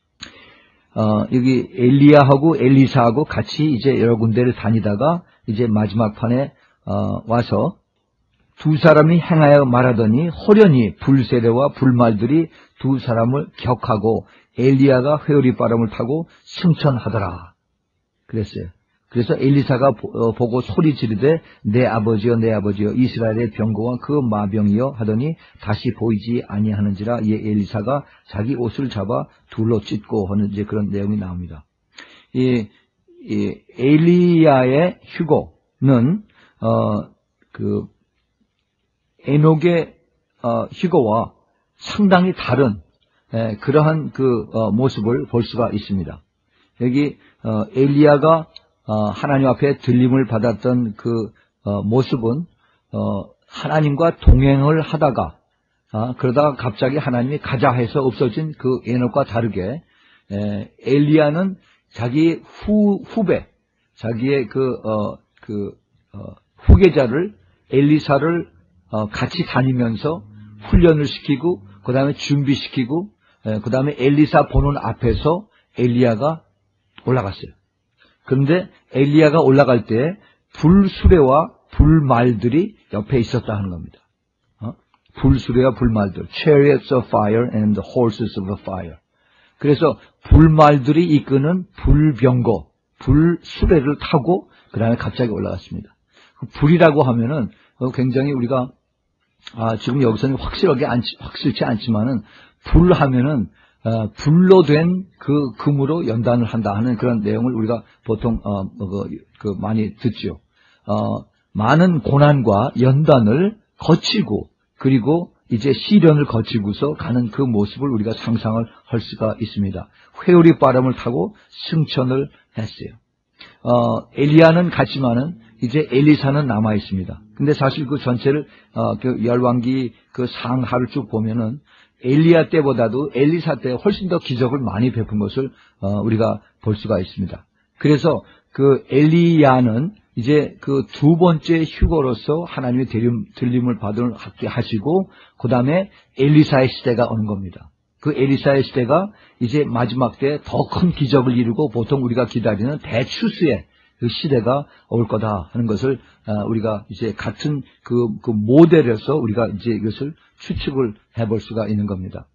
S1: 여기 엘리야하고 엘리사하고 같이 이제 여러 군데를 다니다가 이제 마지막 판에 와서 두 사람이 행하여 말하더니 호련히 불세례와 불말들이 두 사람을 격하고 엘리야가 회오리 바람을 타고 승천하더라 그랬어요. 그래서 엘리사가 보고 소리 지르되 내 아버지여 내 아버지여 이스라엘의 병거와 그 마병이여 하더니 다시 보이지 아니하는지라. 이에 엘리사가 자기 옷을 잡아 둘로 찢고 하는 이제 그런 내용이 나옵니다. 이 엘리야의 휴거는 그 에녹의 휴거와 상당히 다른 그러한 그 모습을 볼 수가 있습니다. 여기 엘리야가 하나님 앞에 들림을 받았던 그 모습은 하나님과 동행을 하다가 그러다가 갑자기 하나님이 가자 해서 없어진 그 에녹과 다르게 엘리야는 자기 후배, 자기의 후계자를 엘리사를 같이 다니면서 훈련을 시키고 그 다음에 준비시키고 그 다음에 엘리사 보는 앞에서 엘리야가 올라갔어요. 그런데 엘리야가 올라갈 때 불수레와 불말들이 옆에 있었다 하는 겁니다. 불수레와 불말들, chariots of fire and the horses of fire. 그래서 불말들이 이끄는 불병거, 불수레를 타고 그 다음에 갑자기 올라갔습니다. 그 불이라고 하면은 굉장히 우리가 지금 여기서는 확실치 않지만은 불하면은 불로 된 그 금으로 연단을 한다 하는 그런 내용을 우리가 보통 많이 듣죠. 많은 고난과 연단을 거치고 그리고 이제 시련을 거치고서 가는 그 모습을 우리가 상상을 할 수가 있습니다. 회오리 바람을 타고 승천을 했어요. 엘리야는 갔지만은 이제 엘리사는 남아 있습니다. 근데 사실 그 전체를 그 열왕기 그 상하를 쭉 보면은 엘리야 때보다도 엘리사 때 훨씬 더 기적을 많이 베푼 것을 우리가 볼 수가 있습니다. 그래서 그 엘리야는 이제 그 두 번째 휴거로서 하나님의 들림을 받게 하시고 그 다음에 엘리사의 시대가 오는 겁니다. 그 엘리사의 시대가 이제 마지막 때 더 큰 기적을 이루고 보통 우리가 기다리는 대추수의 그 시대가 올 거다 하는 것을 우리가 이제 같은 그 모델에서 우리가 이제 이것을 추측을 해볼 수가 있는 겁니다.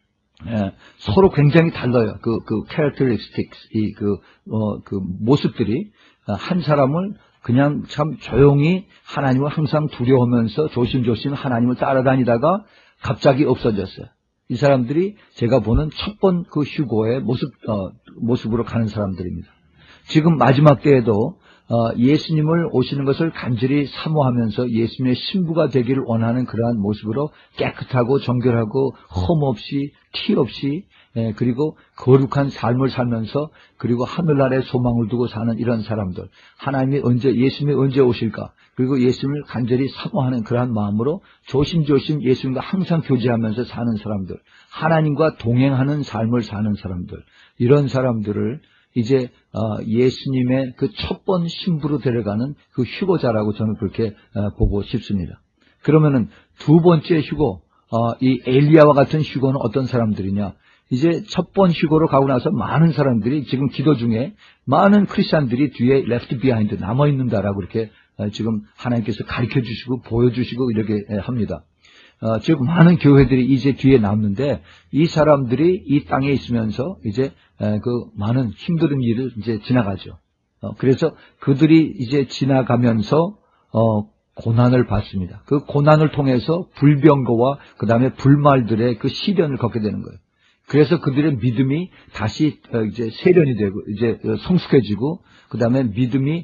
S1: 서로 굉장히 달라요. 그 characteristics, 그 모습들이 한 사람을 그냥 참 조용히 하나님을 항상 두려워하면서 조심조심 하나님을 따라다니다가 갑자기 없어졌어요. 이 사람들이 제가 보는 첫 번 그 휴거의 모습으로 가는 사람들입니다. 지금 마지막 때에도 예수님을 오시는 것을 간절히 사모하면서 예수님의 신부가 되기를 원하는 그러한 모습으로 깨끗하고 정결하고 흠 없이 티 없이 그리고 거룩한 삶을 살면서 그리고 하늘나라에 소망을 두고 사는 이런 사람들, 예수님이 언제 오실까? 그리고 예수님을 간절히 사모하는 그러한 마음으로 조심조심 예수님과 항상 교제하면서 사는 사람들, 하나님과 동행하는 삶을 사는 사람들, 이런 사람들을 이제 예수님의 그 첫 번 신부로 데려가는 그 휴거자라고 저는 그렇게 보고 싶습니다. 그러면은 두 번째 휴거, 이 엘리야와 같은 휴거는 어떤 사람들이냐? 이제 첫 번 휴거로 가고 나서 많은 사람들이 지금 기도 중에 많은 크리스찬들이 뒤에 left behind 남아 있는다라고 이렇게 지금 하나님께서 가르쳐 주시고 보여주시고 이렇게 합니다. 즉 많은 교회들이 이제 뒤에 남는데 이 사람들이 이 땅에 있으면서 이제 그 많은 힘든 일을 이제 지나가죠. 그래서 그들이 이제 지나가면서 고난을 받습니다. 그 고난을 통해서 불병거와 그 다음에 불말들의 그 시련을 겪게 되는 거예요. 그래서 그들의 믿음이 다시 이제 세련이 되고 이제 성숙해지고 그 다음에 믿음이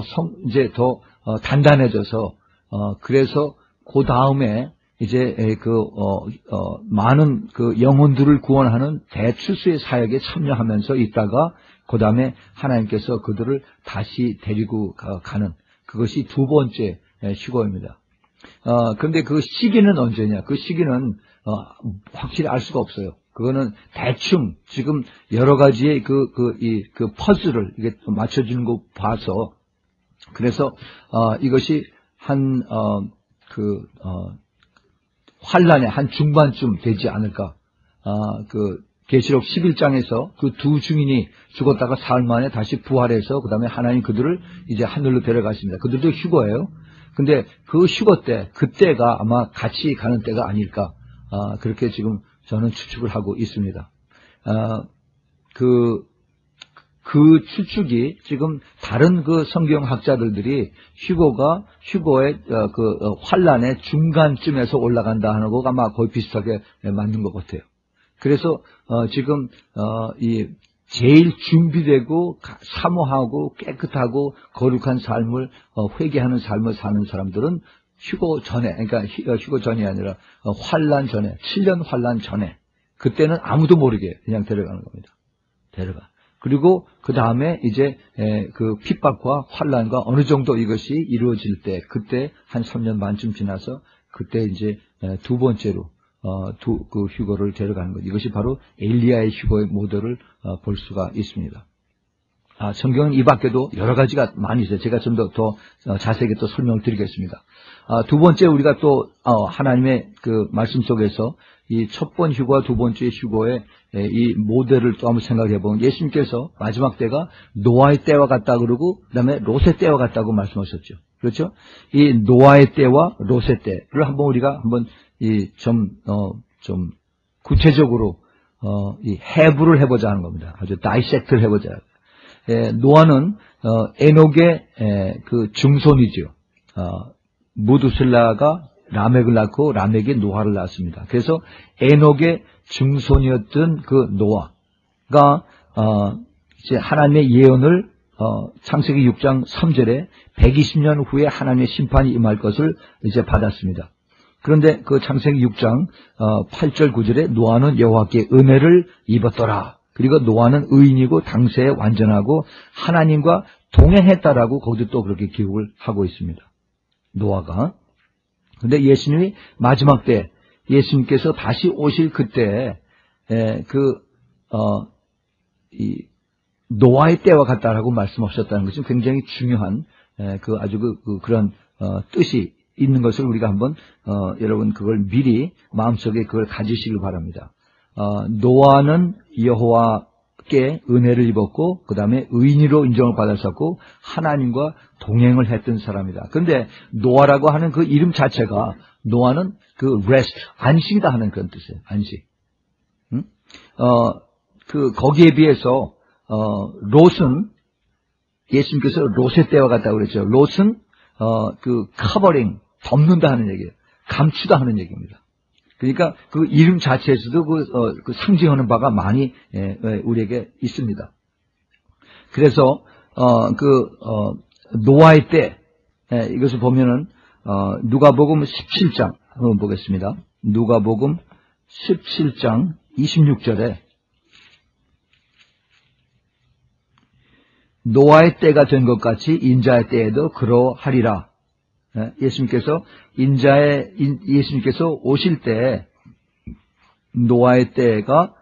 S1: 더 단단해져서 그래서 그 다음에 이제 많은 그 영혼들을 구원하는 대추수의 사역에 참여하면서 있다가 그 다음에 하나님께서 그들을 다시 데리고 가는 그것이 두 번째 휴거입니다. 그런데 그 시기는 언제냐? 그 시기는 확실히 알 수가 없어요. 그거는 대충 지금 여러 가지의 그 퍼즐을 이게 맞춰주는 거 봐서 그래서 이것이 환란의 한 중반쯤 되지 않을까. 계시록 11장에서 그 두 증인이 죽었다가 사흘 만에 다시 부활해서 그 다음에 하나님 그들을 이제 하늘로 데려가십니다. 그들도 휴거예요. 근데 그 휴거 때, 그때가 아마 같이 가는 때가 아닐까. 그렇게 지금 저는 추측을 하고 있습니다. 그 추측이 지금 다른 그 성경학자들이 휴거의 환란의 중간쯤에서 올라간다 하는 거가 아마 거의 비슷하게 맞는 것 같아요. 그래서 지금 이 제일 준비되고 사모하고 깨끗하고 거룩한 삶을 회개하는 삶을 사는 사람들은 휴거 전에, 그러니까 휴거 전이 아니라 환란 전에, 7년 환란 전에, 그때는 아무도 모르게 그냥 데려가는 겁니다. 그리고 그 다음에 이제 그 핍박과 환란과 어느 정도 이것이 이루어질 때, 그때 한 3년 반쯤 지나서 그때 이제 두 번째로 그 휴거를 데려가는 것. 이것이 바로 엘리야의 휴거의 모델을 볼 수가 있습니다. 성경은 이 밖에도 여러 가지가 많이 있어요. 제가 좀 더 자세하게 또 설명을 드리겠습니다. 두 번째 우리가 또 하나님의 그 말씀 속에서 이 첫 번 휴거와 두 번째 휴거의 이 모델을 또 한번 생각해 보면 예수님께서 마지막 때가 노아의 때와 같다 그러고 그다음에 롯의 때와 같다고 말씀하셨죠. 그렇죠? 이 노아의 때와 롯의 때를 한번 우리가 한번 좀 구체적으로 이 해부를 해보자 하는 겁니다. 아주 다이섹트를 해보자. 노아는 에녹의 그 증손이죠. 무두슬라가 라멕을 낳고 라멕이 노아를 낳았습니다. 그래서 에녹의 증손이었던 그 노아가 이제 하나님의 예언을 창세기 6장 3절에 120년 후에 하나님의 심판이 임할 것을 이제 받았습니다. 그런데 그 창세기 6장 8절 9절에 노아는 여호와께 은혜를 입었더라. 그리고 노아는 의인이고 당세에 완전하고 하나님과 동행했다라고 거기도 또 그렇게 기록을 하고 있습니다. 노아가. 근데 예수님이 마지막 때 예수님께서 다시 오실 그때 이 노아의 때와 같다라고 말씀하셨다는 것은 굉장히 중요한 아주 그런 뜻이 있는 것을 우리가 한번 여러분 그걸 미리 마음속에 그걸 가지시길 바랍니다. 노아는 여호와께 은혜를 입었고 그 다음에 의인으로 인정을 받았었고 하나님과 동행을 했던 사람이다. 그런데 노아라고 하는 그 이름 자체가 노아는 그 rest 안식이다 하는 그런 뜻이에요. 안식. 거기에 비해서 롯은 예수님께서 롯의 때와 같다고 그랬죠. 롯은 커버링 덮는다 하는 얘기예요. 감추다 하는 얘기입니다. 그러니까 그 이름 자체에서도 그 상징하는 바가 많이 우리에게 있습니다. 그래서 노아의 때 이것을 보면은 누가복음 17장 한번 보겠습니다. 누가복음 17장 26절에 노아의 때가 된 것 같이 인자의 때에도 그러하리라. 예수님께서 오실 때 노아의 때가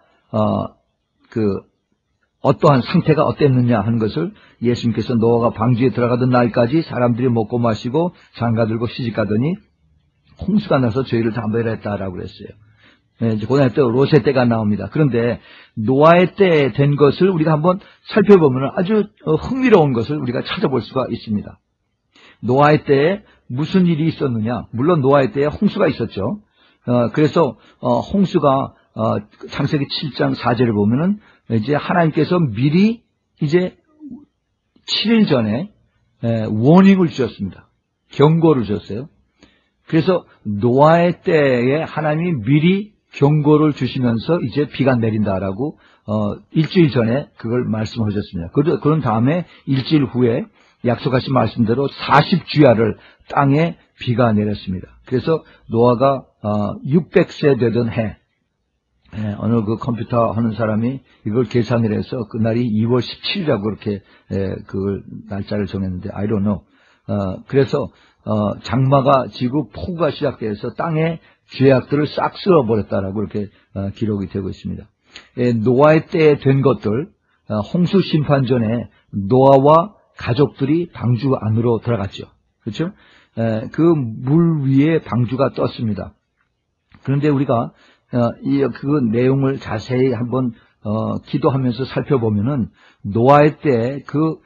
S1: 어떠한 상태가 어땠느냐 하는 것을 예수님께서 노아가 방주에 들어가던 날까지 사람들이 먹고 마시고 장가들고 시집가더니 홍수가 나서 죄를 다 멸했다라고 그랬어요. 그다음에 또 롯의 때가 나옵니다. 그런데 노아의 때 된 것을 우리가 한번 살펴보면 아주 흥미로운 것을 우리가 찾아볼 수가 있습니다. 노아의 때에 무슨 일이 있었느냐? 물론 노아의 때에 홍수가 있었죠. 그래서 홍수가 창세기 7장 4절을 보면은 이제 하나님께서 미리 이제 7일 전에 워닝을 주셨습니다. 경고를 주셨어요. 그래서 노아의 때에 하나님이 미리 경고를 주시면서 이제 비가 내린다라고 일주일 전에 그걸 말씀하셨습니다. 그런 다음에 일주일 후에 약속하신 말씀대로 40주야를 땅에 비가 내렸습니다. 그래서 노아가 600세 되던 해 어느 그 컴퓨터 하는 사람이 이걸 계산을 해서 그날이 2월 17일이라고 그렇게 그 날짜를 정했는데 I don't know. 그래서 장마가 지고 폭우가 시작돼서 땅에 죄악들을 싹 쓸어버렸다라고 이렇게 기록이 되고 있습니다. 노아의 때에 된 것들 홍수 심판 전에 노아와 가족들이 방주 안으로 들어갔죠. 그렇죠? 그 물 위에 방주가 떴습니다. 그런데 우리가 그 내용을 자세히 한번 기도하면서 살펴보면은 노아의 때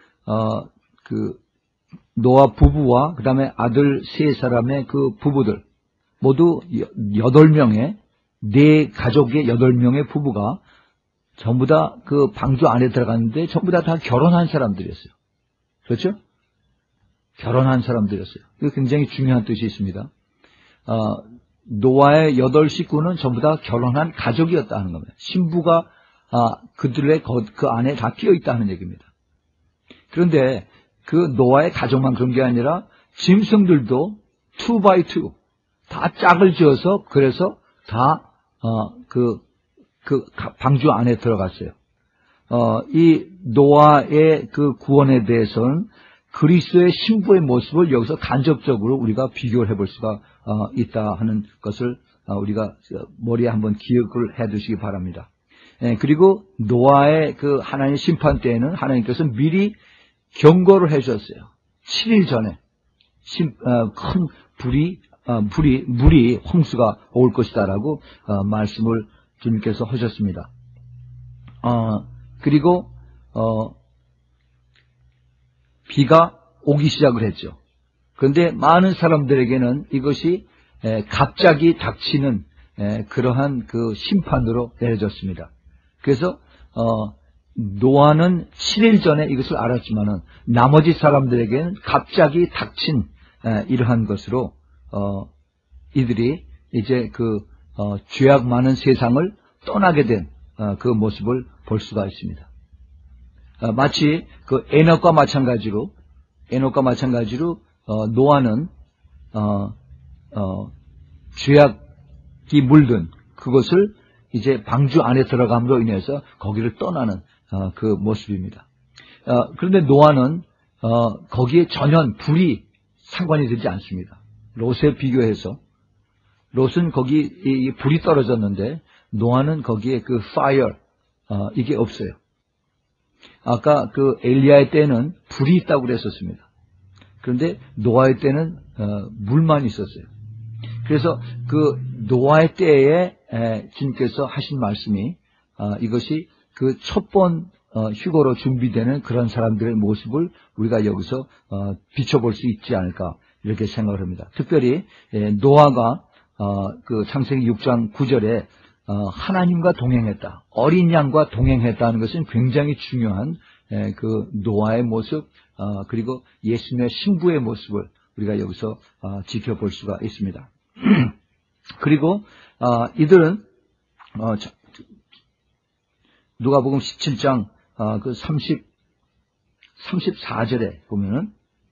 S1: 노아 부부와 그다음에 아들 3사람의 그 부부들 모두 8명의 네 가족의 8명의 부부가 전부 다 그 방주 안에 들어갔는데 전부 다 결혼한 사람들이었어요. 그렇죠? 결혼한 사람들이었어요. 이거 굉장히 중요한 뜻이 있습니다. 노아의 8식구는 전부 다 결혼한 가족이었다 하는 겁니다. 신부가 그들의 그 안에 다 끼어 있다는 얘기입니다. 그런데 그 노아의 가족만 그런 게 아니라 짐승들도 2x2 다 짝을 지어서 그래서 다 방주 안에 들어갔어요. 이 노아의 그 구원에 대해서는 그리스도의 신부의 모습을 여기서 간접적으로 우리가 비교를 해볼 수가 있다 하는 것을 우리가 머리에 한번 기억을 해 두시기 바랍니다. 그리고 노아의 그 하나님 심판 때에는 하나님께서 미리 경고를 해 주셨어요. 7일 전에 큰 물이 홍수가 올 것이다라고 말씀을 주님께서 하셨습니다. 그리고 비가 오기 시작을 했죠. 그런데 많은 사람들에게는 이것이 갑자기 닥치는 그러한 그 심판으로 내려졌습니다. 그래서 노아는 7일 전에 이것을 알았지만은 나머지 사람들에게는 갑자기 닥친 이러한 것으로 이들이 이제 죄악 많은 세상을 떠나게 된 그 모습을 볼 수가 있습니다. 마치 에녹과 마찬가지로 노아는 죄악이 물든 그것을 이제 방주 안에 들어감으로 인해서 거기를 떠나는 그 모습입니다. 그런데 노아는 거기에 전혀 불이 상관이 되지 않습니다. 롯에 비교해서 롯은 거기 불이 떨어졌는데 노아는 거기에 그 fire 이게 없어요. 아까 엘리야의 때는 불이 있다고 그랬었습니다. 그런데 노아의 때는 물만 있었어요. 그래서 노아의 때에 주님께서 하신 말씀이 이것이 첫 번 휴거로 준비되는 그런 사람들의 모습을 우리가 여기서 비춰볼 수 있지 않을까 이렇게 생각을 합니다. 특별히 노아가 창세기 6장 9절에 하나님과 동행했다. 어린 양과 동행했다는 것은 굉장히 중요한 노아의 모습 그리고 예수님의 신부의 모습을 우리가 여기서 지켜볼 수가 있습니다. 그리고 이들은 누가복음 17장 34절에 보면은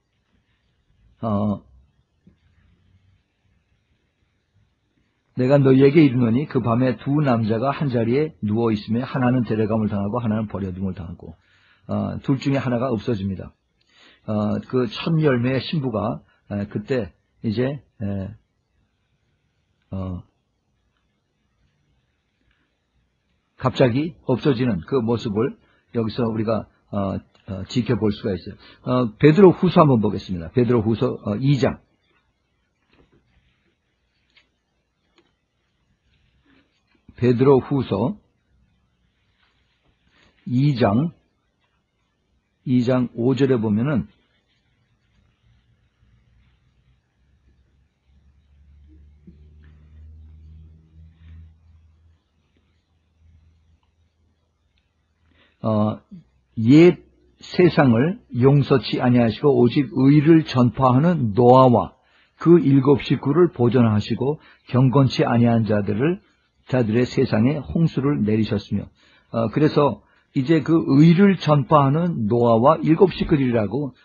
S1: 내가 너희에게 이르노니 그 밤에 두 남자가 한 자리에 누워 있으며 하나는 데려감을 당하고 하나는 버려둠을 당하고 둘 중에 하나가 없어집니다. 첫 열매의 신부가 그때 이제 갑자기 없어지는 그 모습을 여기서 우리가 지켜볼 수가 있어요. 베드로 후서 한번 보겠습니다. 베드로 후서 2장. 베드로 후서 2장 5절에 보면은 옛 세상을 용서치 아니하시고 오직 의를 전파하는 노아와 그 7 식구를 보존하시고 경건치 아니한 자들의 세상에 홍수를 내리셨으며 그래서 이제 그 의를 전파하는 노아와 7 식구들이라고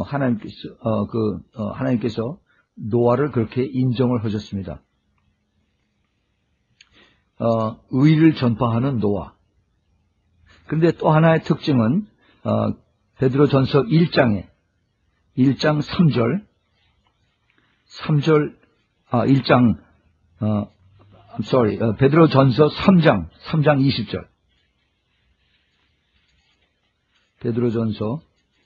S1: 하나님께서 노아를 그렇게 인정을 하셨습니다. 의를 전파하는 노아. 그런데 또 하나의 특징은 베드로전서 1장 3절 베드로전서 3장 20절. 베드로전서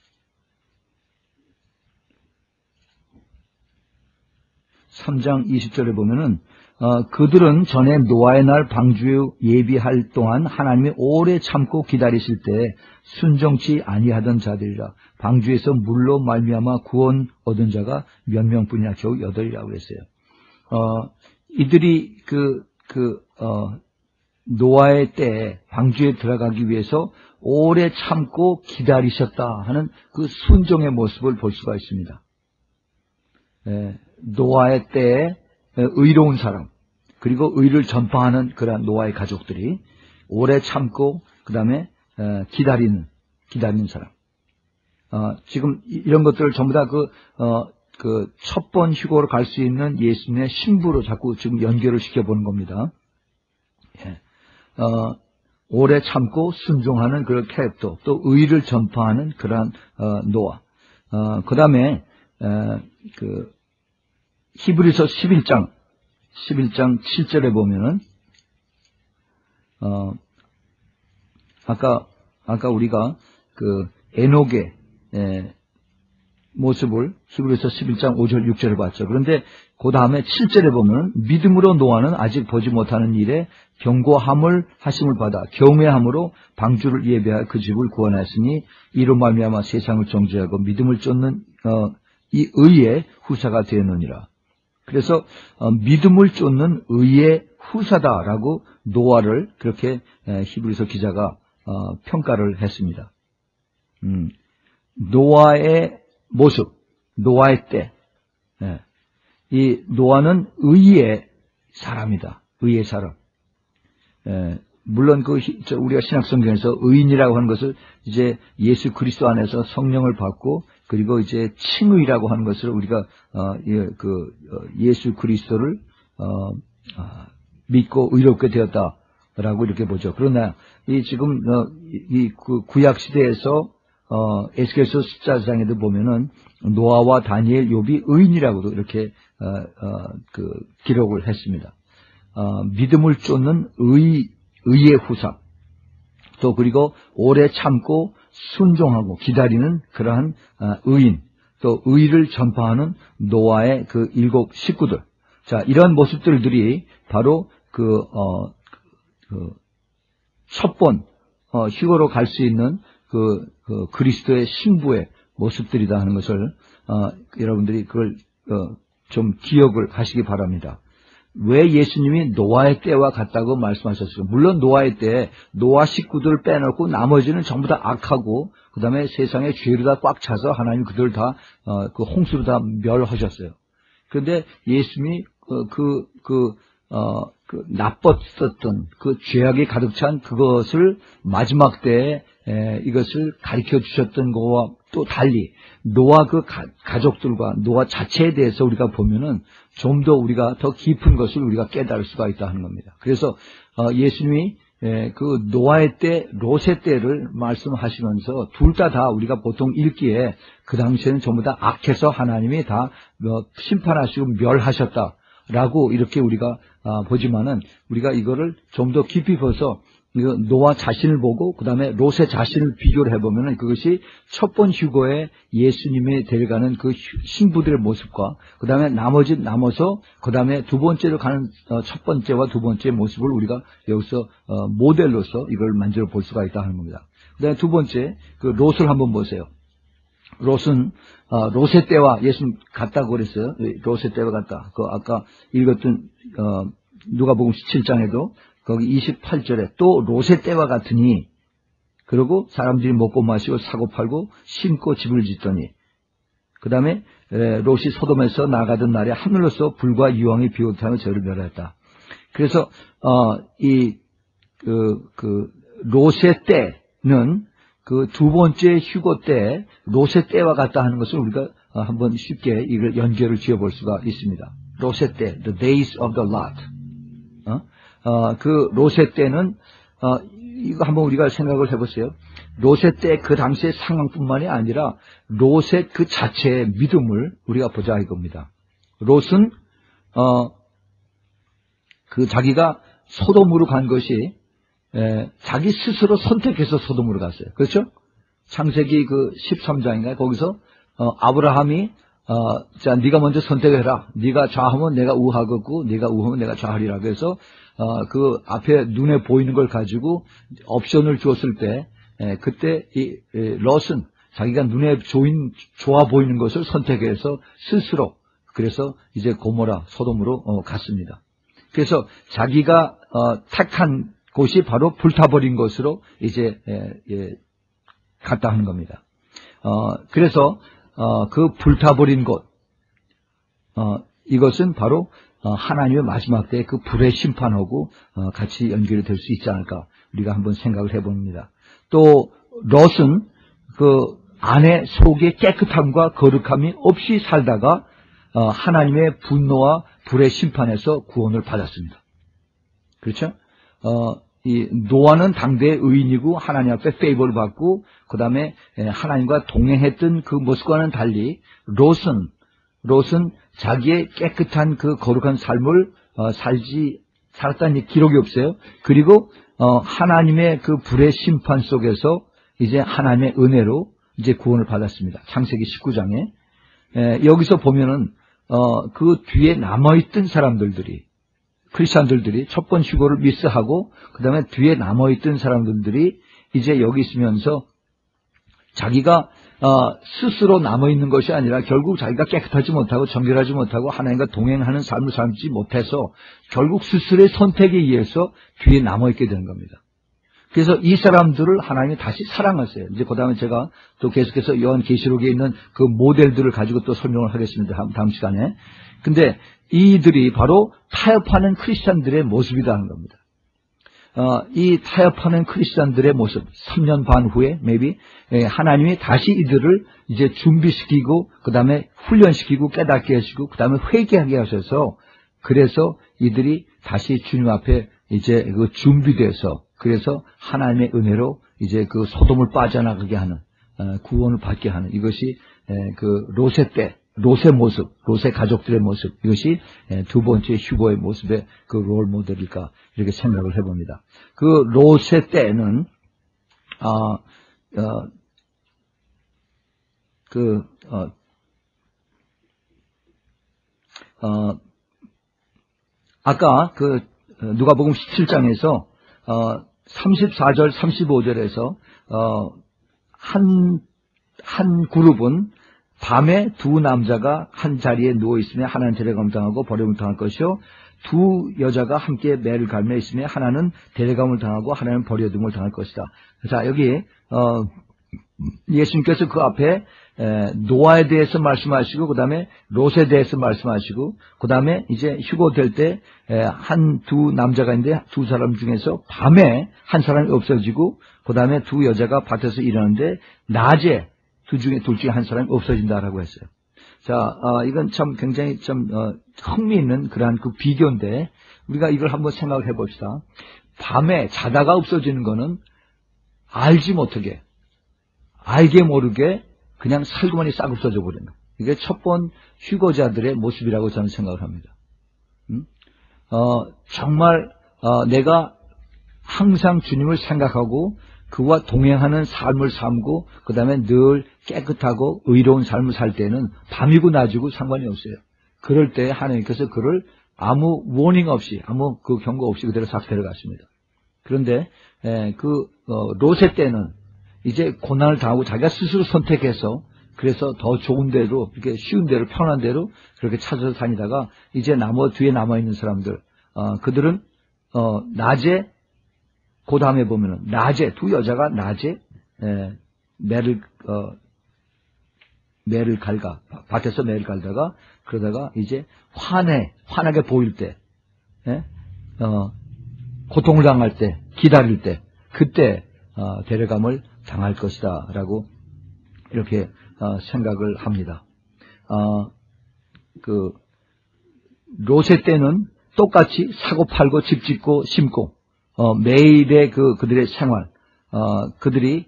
S1: 3장 20절에 보면은 그들은 전에 노아의 날 방주에 예비할 동안 하나님이 오래 참고 기다리실 때 순종치 아니하던 자들이라. 방주에서 물로 말미암아 구원 얻은 자가 몇 명뿐이나 겨우 8이라고 그랬어요. 이들이 노아의 때에 방주에 들어가기 위해서 오래 참고 기다리셨다 하는 그 순종의 모습을 볼 수가 있습니다. 노아의 때에 의로운 사람 그리고 의를 전파하는 그러한 노아의 가족들이 오래 참고 그 다음에 기다리는 사람. 지금 이런 것들을 전부 다 첫 번 휴거로 갈 수 있는 예수님의 신부로 자꾸 지금 연결을 시켜보는 겁니다. 오래 참고 순종하는 그런 캐릭터, 또 의를 전파하는 그러한 노아. 그 다음에 히브리서 11장 7절에 보면은 아까 우리가 에녹의 모습을 히브리서 11장 5절 6절에 봤죠. 그런데 그 다음에 7절에 보면 믿음으로 노아는 아직 보지 못하는 일에 경고함을 하심을 받아 경외함으로 방주를 예배하여 그 집을 구원하였으니 이로 말미암아 세상을 정죄하고 믿음을 쫓는 이 의의 후사가 되었느니라. 그래서 믿음을 쫓는 의의 후사다라고 노아를 그렇게 히브리서 기자가 평가를 했습니다. 노아의 모습, 노아의 때. 이 노아는 의의 사람이다. 의의 사람. 물론 우리가 신약성경에서 의인이라고 하는 것을 이제 예수 그리스도 안에서 성령을 받고 그리고 이제 칭의라고 하는 것을 우리가 예수 그리스도를 믿고 의롭게 되었다라고 이렇게 보죠. 그러나 지금 구약 시대에서 에스겔서 14장에도 보면은 노아와 다니엘, 욥이 의인이라고도 이렇게 기록을 했습니다. 믿음을 쫓는 의의 후사, 또 그리고 오래 참고 순종하고 기다리는 그러한 의인, 또 의를 전파하는 노아의 그 7 식구들. 자, 이런 모습들이 바로 첫 번 휴거로 갈 수 있는 그리스도의 신부의 모습들이다 하는 것을 여러분들이 그걸 좀 기억을 하시기 바랍니다. 왜 예수님이 노아의 때와 같다고 말씀하셨어요? 물론 노아의 때에 노아 식구들을 빼놓고 나머지는 전부 다 악하고 그 다음에 세상에 죄로 다 꽉 차서 하나님 그들을 다 그 홍수로 다 멸하셨어요. 그런데 예수님이 나빴었던 그 죄악이 가득 찬 그것을 마지막 때에 이것을 가르쳐 주셨던 것과 또 달리 노아 그 가족들과 노아 자체에 대해서 우리가 보면은 좀 더 우리가 더 깊은 것을 우리가 깨달을 수가 있다 하는 겁니다. 그래서 예수님이 그 노아의 때, 롯의 때를 말씀하시면서 둘 다 우리가 보통 읽기에 그 당시에는 전부 다 악해서 하나님이 다 심판하시고 멸하셨다라고 이렇게 우리가 보지만은 우리가 이거를 좀 더 깊이 봐서 노아 자신을 보고 그 다음에 롯의 자신을 비교를 해보면은 그것이 첫 번 휴거에 예수님이 데려가는 그 신부들의 모습과 그 다음에 남아서 그 다음에 두 번째로 가는 첫 번째와 두 번째 모습을 우리가 여기서 모델로서 이걸 만들어 볼 수가 있다 하는 겁니다. 그 다음에 두 번째 그 롯을 한번 보세요. 롯은 롯의 때와 예수님 같다고 그랬어요. 롯의 때와 같다. 그 아까 읽었던 누가복음 17장에도 거기 28절에 또 롯의 때와 같으니 그리고 사람들이 먹고 마시고 사고 팔고 심고 집을 짓더니 그 다음에 롯이 소돔에서 나가던 날에 하늘로서 불과 유황이 비롯하며 저를 멸하였다. 그래서 롯의 때는 그 두 번째 휴거 때 롯의 때와 같다 하는 것을 우리가 한번 쉽게 이걸 연결을 지어볼 수가 있습니다. 롯의 때, the days of the Lot. 그 롯의 때는 이거 한번 우리가 생각을 해보세요. 롯의 때 그 당시의 상황뿐만이 아니라 롯의 그 자체의 믿음을 우리가 보자 이겁니다. 롯은 그 자기가 소돔으로 간 것이 자기 스스로 선택해서 소돔으로 갔어요. 그렇죠? 창세기 그 13장인가요? 거기서 아브라함이 자, 네가 먼저 선택해라. 네가 좌하면 내가 우하겠고, 네가 우하면 내가 좌하리라. 그래서 그 앞에 눈에 보이는 걸 가지고 옵션을 주었을 때, 그때 롯은 자기가 눈에 좋아 보이는 것을 선택해서 스스로 그래서 이제 고모라 소돔으로 갔습니다. 그래서 자기가 택한 곳이 바로 불타버린 것으로 이제 갔다 하는 겁니다. 그래서 그 불타버린 곳, 이것은 바로 하나님의 마지막 때 그 불의 심판하고 같이 연결이 될 수 있지 않을까 우리가 한번 생각을 해봅니다. 또 롯은 그 안에 속의 깨끗함과 거룩함이 없이 살다가 하나님의 분노와 불의 심판에서 구원을 받았습니다. 그렇죠? 이 노아는 당대의 의인이고 하나님 앞에 페이버를 받고 그 다음에 하나님과 동행했던 그 모습과는 달리 롯은 자기의 깨끗한 그 거룩한 삶을 살았다는 기록이 없어요. 그리고 하나님의 그 불의 심판 속에서 이제 하나님의 은혜로 이제 구원을 받았습니다. 창세기 19장에 여기서 보면은 그 뒤에 남아있던 사람들이 크리스찬들이 첫 번 휴거를 미스하고 그 다음에 뒤에 남아있던 사람들이 이제 여기 있으면서 자기가 스스로 남아있는 것이 아니라 결국 자기가 깨끗하지 못하고 정결하지 못하고 하나님과 동행하는 삶을 살지 못해서 결국 스스로의 선택에 의해서 뒤에 남아있게 되는 겁니다. 그래서 이 사람들을 하나님이 다시 사랑하세요. 이제 그 다음에 제가 또 계속해서 요한계시록에 있는 그 모델들을 가지고 또 설명을 하겠습니다. 다음 시간에. 근데 이들이 바로 타협하는 크리스찬들의 모습이다 하는 겁니다. 이 타협하는 크리스찬들의 모습, 3년 반 후에, maybe, 하나님이 다시 이들을 이제 준비시키고, 그 다음에 훈련시키고, 깨닫게 하시고, 그 다음에 회개하게 하셔서, 그래서 이들이 다시 주님 앞에 이제 그 준비돼서, 그래서 하나님의 은혜로 이제 그 소돔을 빠져나가게 하는, 구원을 받게 하는, 이것이 그 롯의 때, 롯의 모습, 롯의 가족들의 모습, 이것이 두 번째 휴거의 모습의 그 롤 모델일까, 이렇게 생각을 해봅니다. 그 롯의 때는, 아까 그 누가복음 17장에서 34절, 35절에서 한 그룹은 밤에 두 남자가 한 자리에 누워있으며 하나는 데려감을 당하고 버림을 당할 것이요, 두 여자가 함께 매를 갈며 있으며 하나는 데려감을 당하고 하나는 버려둠을 당할 것이다. 자, 여기 예수님께서 그 앞에 노아에 대해서 말씀하시고, 그 다음에 롯에 대해서 말씀하시고, 그 다음에 이제 휴거될 때 두 남자가 있는데 두 사람 중에서 밤에 한 사람이 없어지고, 그 다음에 두 여자가 밭에서 일하는데 낮에 둘 중에 한 사람이 없어진다라고 했어요. 자, 이건 참 굉장히 좀 흥미있는 그러한 그 비교인데, 우리가 이걸 한번 생각을 해봅시다. 밤에 자다가 없어지는 거는 알지 못하게, 알게 모르게 그냥 살고만이 싹 없어져 버리는 거예요. 이게 첫 번 휴거자들의 모습이라고 저는 생각을 합니다. 정말 내가 항상 주님을 생각하고 그와 동행하는 삶을 살고, 그 다음에 늘 깨끗하고 의로운 삶을 살 때는 밤이고 낮이고 상관이 없어요. 그럴 때 하나님께서 그를 아무 워닝 없이, 아무 그 경고 없이 그대로 싹 데려갔습니다. 그런데 롯의 때는 이제 고난을 당하고 자기가 스스로 선택해서, 그래서 더 좋은 데로, 이렇게 쉬운 데로, 편한 데로 그렇게 찾아서 다니다가 이제 뒤에 남아있는 사람들, 그들은 낮에, 그 다음에 보면은 낮에 두 여자가 낮에 매를 밭에서 매를 갈다가, 그러다가 이제 환하게 보일 때, 고통을 당할 때, 기다릴 때, 그때 데려감을 당할 것이다 라고 이렇게 생각을 합니다. 그 롯의 때는 똑같이 사고 팔고 집 짓고 심고 매일의 그들의 생활, 그들이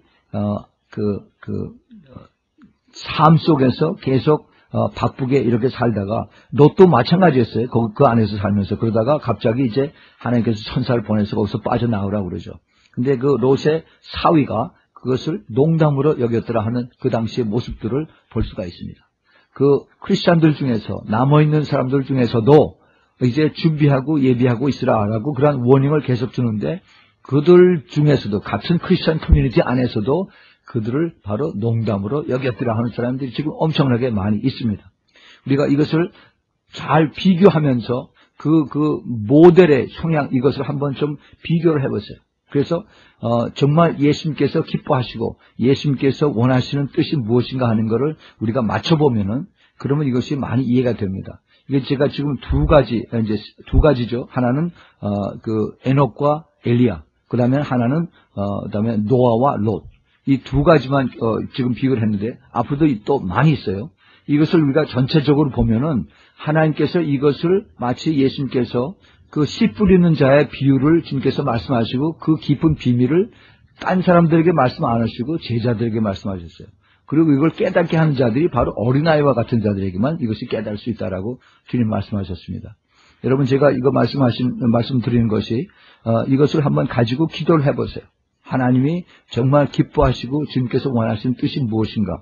S1: 삶 속에서 계속 바쁘게 이렇게 살다가, 롯도 마찬가지였어요. 그 안에서 살면서. 그러다가 갑자기 이제 하나님께서 천사를 보내서 거기서 빠져나오라고 그러죠. 근데 그 롯의 사위가 그것을 농담으로 여겼더라 하는 그 당시의 모습들을 볼 수가 있습니다. 그 크리스찬들 중에서, 남아있는 사람들 중에서도 이제 준비하고 예비하고 있으라라고 그런 워닝을 계속 주는데, 그들 중에서도 같은 크리스찬 커뮤니티 안에서도 그들을 바로 농담으로 여겼더라 하는 사람들이 지금 엄청나게 많이 있습니다. 우리가 이것을 잘 비교하면서 그 모델의 성향, 이것을 한번 좀 비교를 해보세요. 그래서 정말 예수님께서 기뻐하시고 예수님께서 원하시는 뜻이 무엇인가 하는 것을 우리가 맞춰보면은, 그러면 이것이 많이 이해가 됩니다. 이게 제가 지금 두 가지죠. 하나는 에녹과 엘리야, 그다음에 하나는 그다음에 노아와 롯. 이 두 가지만 지금 비교를 했는데 앞으로도 또 많이 있어요. 이것을 우리가 전체적으로 보면은 하나님께서 이것을 마치 예수님께서 그 씨 뿌리는 자의 비유를 주님께서 말씀하시고 그 깊은 비밀을 딴 사람들에게 말씀 안 하시고 제자들에게 말씀하셨어요. 그리고 이걸 깨닫게 하는 자들이 바로 어린아이와 같은 자들에게만 이것이 깨달을 수 있다라고 주님 말씀하셨습니다. 여러분, 제가 이거 말씀드리는 것이 이것을 한번 가지고 기도를 해보세요. 하나님이 정말 기뻐하시고 주님께서 원하시는 뜻이 무엇인가?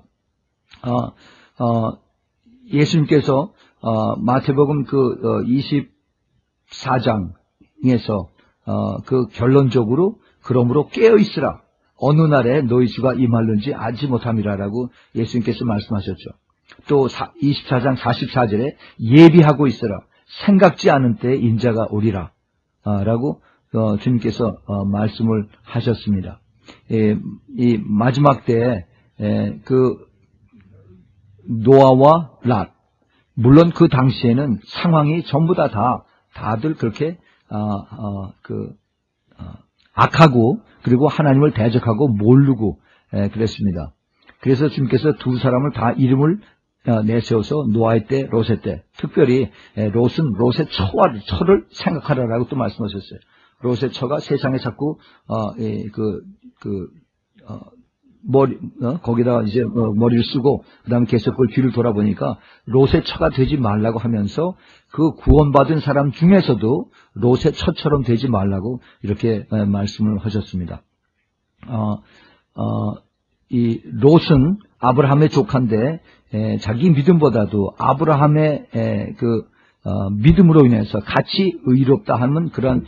S1: 예수님께서 마태복음 24장에서 그 결론적으로 그러므로 깨어 있으라. 어느 날에 너희 주가 임할는지 알지 못함이라라고 예수님께서 말씀하셨죠. 또 24장 44절에 예비하고 있어라. 생각지 않은 때에 인자가 오리라. 라고 주님께서 말씀을 하셨습니다. 이 마지막 때에 그 노아와 랏, 물론 그 당시에는 상황이 전부 다들 그렇게 악하고 그리고 하나님을 대적하고 모르고 그랬습니다. 그래서 주님께서 두 사람을 다 이름을 내세워서 노아의 때, 롯의 때, 특별히 롯은 롯의 처를 생각하라라고 또 말씀하셨어요. 롯의 처가 세상에 자꾸 거기다 이제 머리를 쓰고 그다음에 계속 그걸 뒤를 돌아보니까 롯의 처가 되지 말라고 하면서 그 구원받은 사람 중에서도 롯의 처처럼 되지 말라고 이렇게 말씀을 하셨습니다. 이 롯은 아브라함의 조카인데 자기 믿음보다도 아브라함의 믿음으로 인해서 같이 의롭다 하는 그런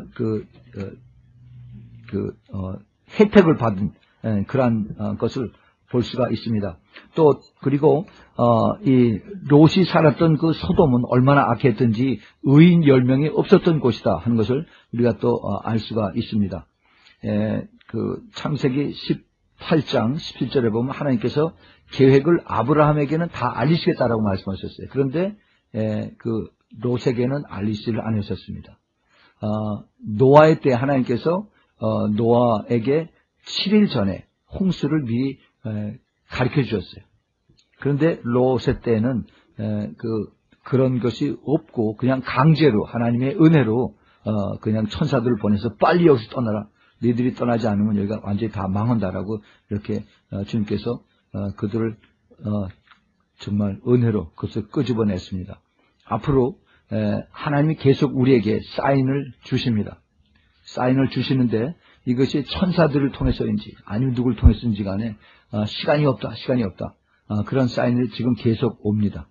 S1: 혜택을 받은 그러한 것을 볼 수가 있습니다. 또 그리고 이 롯이 살았던 그 소돔은 얼마나 악했든지 의인 10명이 없었던 곳이다 하는 것을 우리가 또 알 수가 있습니다. 그 창세기 18장 17절에 보면 하나님께서 계획을 아브라함에게는 다 알리시겠다라고 말씀하셨어요. 그런데 그 롯에게는 알리지를 않으셨습니다. 노아의 때 하나님께서 노아에게 7일 전에 홍수를 미리 가르쳐 주셨어요. 그런데 롯의 때는 그런 것이 없고 그냥 강제로 하나님의 은혜로 그냥 천사들을 보내서 빨리 여기서 떠나라. 너희들이 떠나지 않으면 여기가 완전히 다 망한다라고 이렇게 주님께서 그들을 정말 은혜로 그것을 끄집어냈습니다. 앞으로 하나님이 계속 우리에게 사인을 주십니다. 사인을 주시는데 이것이 천사들을 통해서인지 아니면 누구를 통해서인지 간에 시간이 없다. 그런 사인이 지금 계속 옵니다.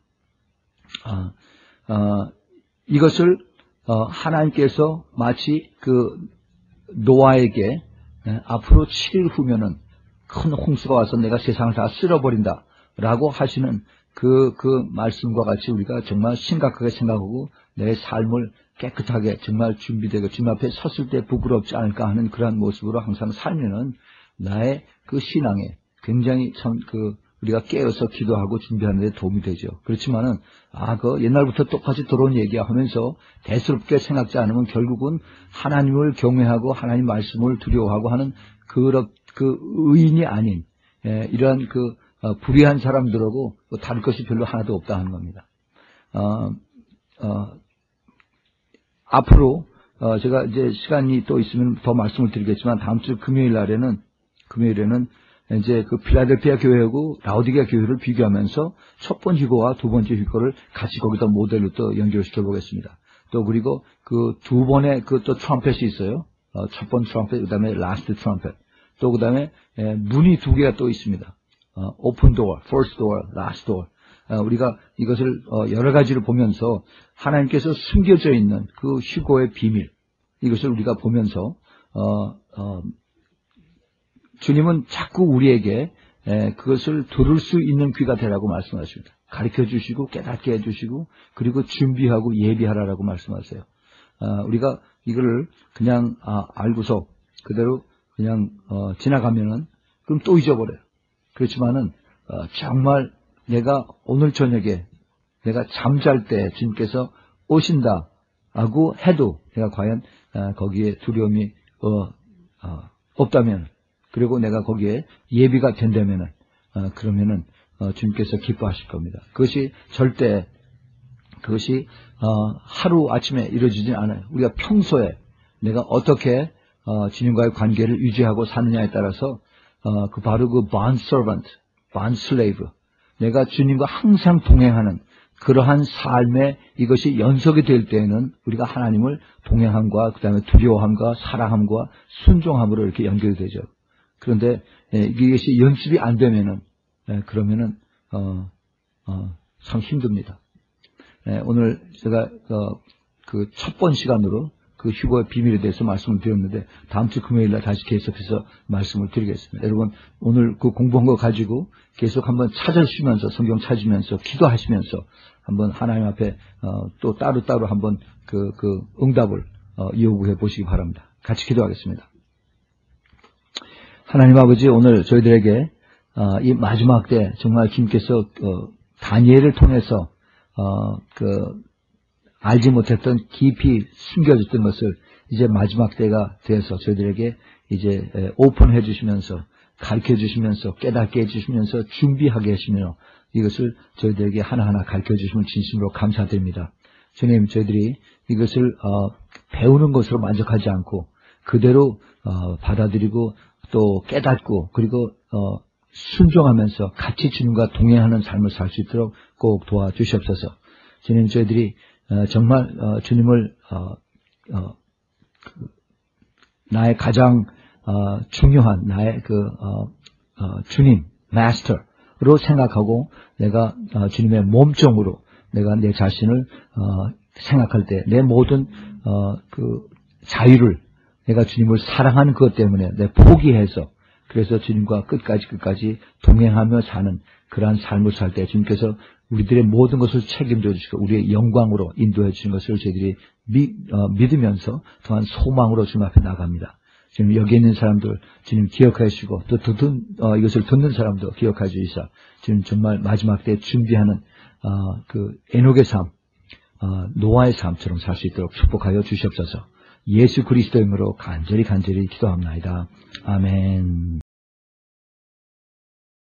S1: 이것을 하나님께서 마치 그 노아에게 앞으로 7일 후면은 큰 홍수가 와서 내가 세상을 다 쓸어버린다 라고 하시는 그 말씀과 같이 우리가 정말 심각하게 생각하고 내 삶을 깨끗하게 정말 준비되고 주님 앞에 섰을 때 부끄럽지 않을까 하는 그러한 모습으로 항상 살면은 나의 그 신앙에 굉장히 참 우리가 깨어서 기도하고 준비하는 데 도움이 되죠. 그렇지만은 그 옛날부터 똑같이 들어온 얘기야 하면서 대수롭게 생각지 않으면 결국은 하나님을 경외하고 하나님 말씀을 두려워하고 하는 그 의인이 아닌 이러한 불의한 사람들하고 다를 것이 별로 하나도 없다 하는 겁니다. 앞으로 제가 이제 시간이 또 있으면 더 말씀을 드리겠지만 다음 주 금요일에는 이제 그 필라델피아 교회하고 라오디게아 교회를 비교하면서 첫 번째 휴거와 두 번째 휴거를 같이 거기다 모델로 또 연결시켜 보겠습니다. 또 그리고 그 두 번의 또 트럼펫이 있어요. 첫 번 트럼펫, 그다음에 라스트 트럼펫. 또 그다음에 문이 두 개가 또 있습니다. 오픈 도어, 퍼스트 도어, 라스트 도어. 우리가 이것을 여러 가지로 보면서 하나님께서 숨겨져 있는 그 휴거의 비밀, 이것을 우리가 보면서 주님은 자꾸 우리에게 그것을 들을 수 있는 귀가 되라고 말씀하십니다. 가르쳐 주시고 깨닫게 해주시고 그리고 준비하고 예비하라라고 말씀하세요. 우리가 이거를 그냥 알고서 그대로 그냥 지나가면은 그럼 또 잊어버려요. 그렇지만은 정말 내가 오늘 저녁에 내가 잠잘 때 주님께서 오신다라고 해도 내가 과연 거기에 두려움이 없다면, 그리고 내가 거기에 예비가 된다면은 그러면은 주님께서 기뻐하실 겁니다. 그것이 절대 하루 아침에 이루어지지 않아요. 우리가 평소에 내가 어떻게 주님과의 관계를 유지하고 사느냐에 따라서 바로 그 bond servant, bond slave, 내가 주님과 항상 동행하는 그러한 삶에 이것이 연속이 될 때에는 우리가 하나님을 동행함과 그 다음에 두려워함과 사랑함과 순종함으로 이렇게 연결이 되죠. 그런데 이것이 연습이 안 되면은 그러면은 참 힘듭니다. 오늘 제가 그 첫 번 시간으로 그 휴거의 비밀에 대해서 말씀을 드렸는데 다음 주 금요일날 다시 계속해서 말씀을 드리겠습니다. 여러분 오늘 그 공부한 거 가지고 계속 한번 찾아주시면서 성경 찾으면서 기도하시면서 한번 하나님 앞에 또 따로따로 한번 그 응답을 요구해 보시기 바랍니다. 같이 기도하겠습니다. 하나님 아버지, 오늘 저희들에게 이 마지막 때 정말 주님께서 다니엘을 통해서 알지 못했던 깊이 숨겨졌던 것을 이제 마지막 때가 되어서 저희들에게 이제 오픈해 주시면서 가르쳐 주시면서 깨닫게 해 주시면서 준비하게 하시며 이것을 저희들에게 하나하나 가르쳐 주시면 진심으로 감사드립니다. 주님, 저희들이 이것을 배우는 것으로 만족하지 않고 그대로 받아들이고 또 깨닫고 그리고 순종하면서 같이 주님과 동행하는 삶을 살 수 있도록 꼭 도와주시옵소서. 주님, 저희들이 정말 주님을 나의 가장 중요한 나의 주님, 마스터로 생각하고 내가 주님의 몸종으로 내가 내 자신을 생각할 때 내 모든 자유를 내가 주님을 사랑하는 것 때문에 내 포기해서 그래서 주님과 끝까지 동행하며 사는 그러한 삶을 살 때 주님께서 우리들의 모든 것을 책임져 주시고 우리의 영광으로 인도해 주신 것을 저희들이 믿으면서 또한 소망으로 주님 앞에 나갑니다. 지금 여기 있는 사람들 주님 기억해 주시고 또 이것을 듣는 사람도 기억해 주시사 지금 정말 마지막 때 준비하는 에녹의 삶, 노아의 삶처럼 살 수 있도록 축복하여 주시옵소서. 예수 그리스도의 이름으로 간절히 기도합나이다. 아멘.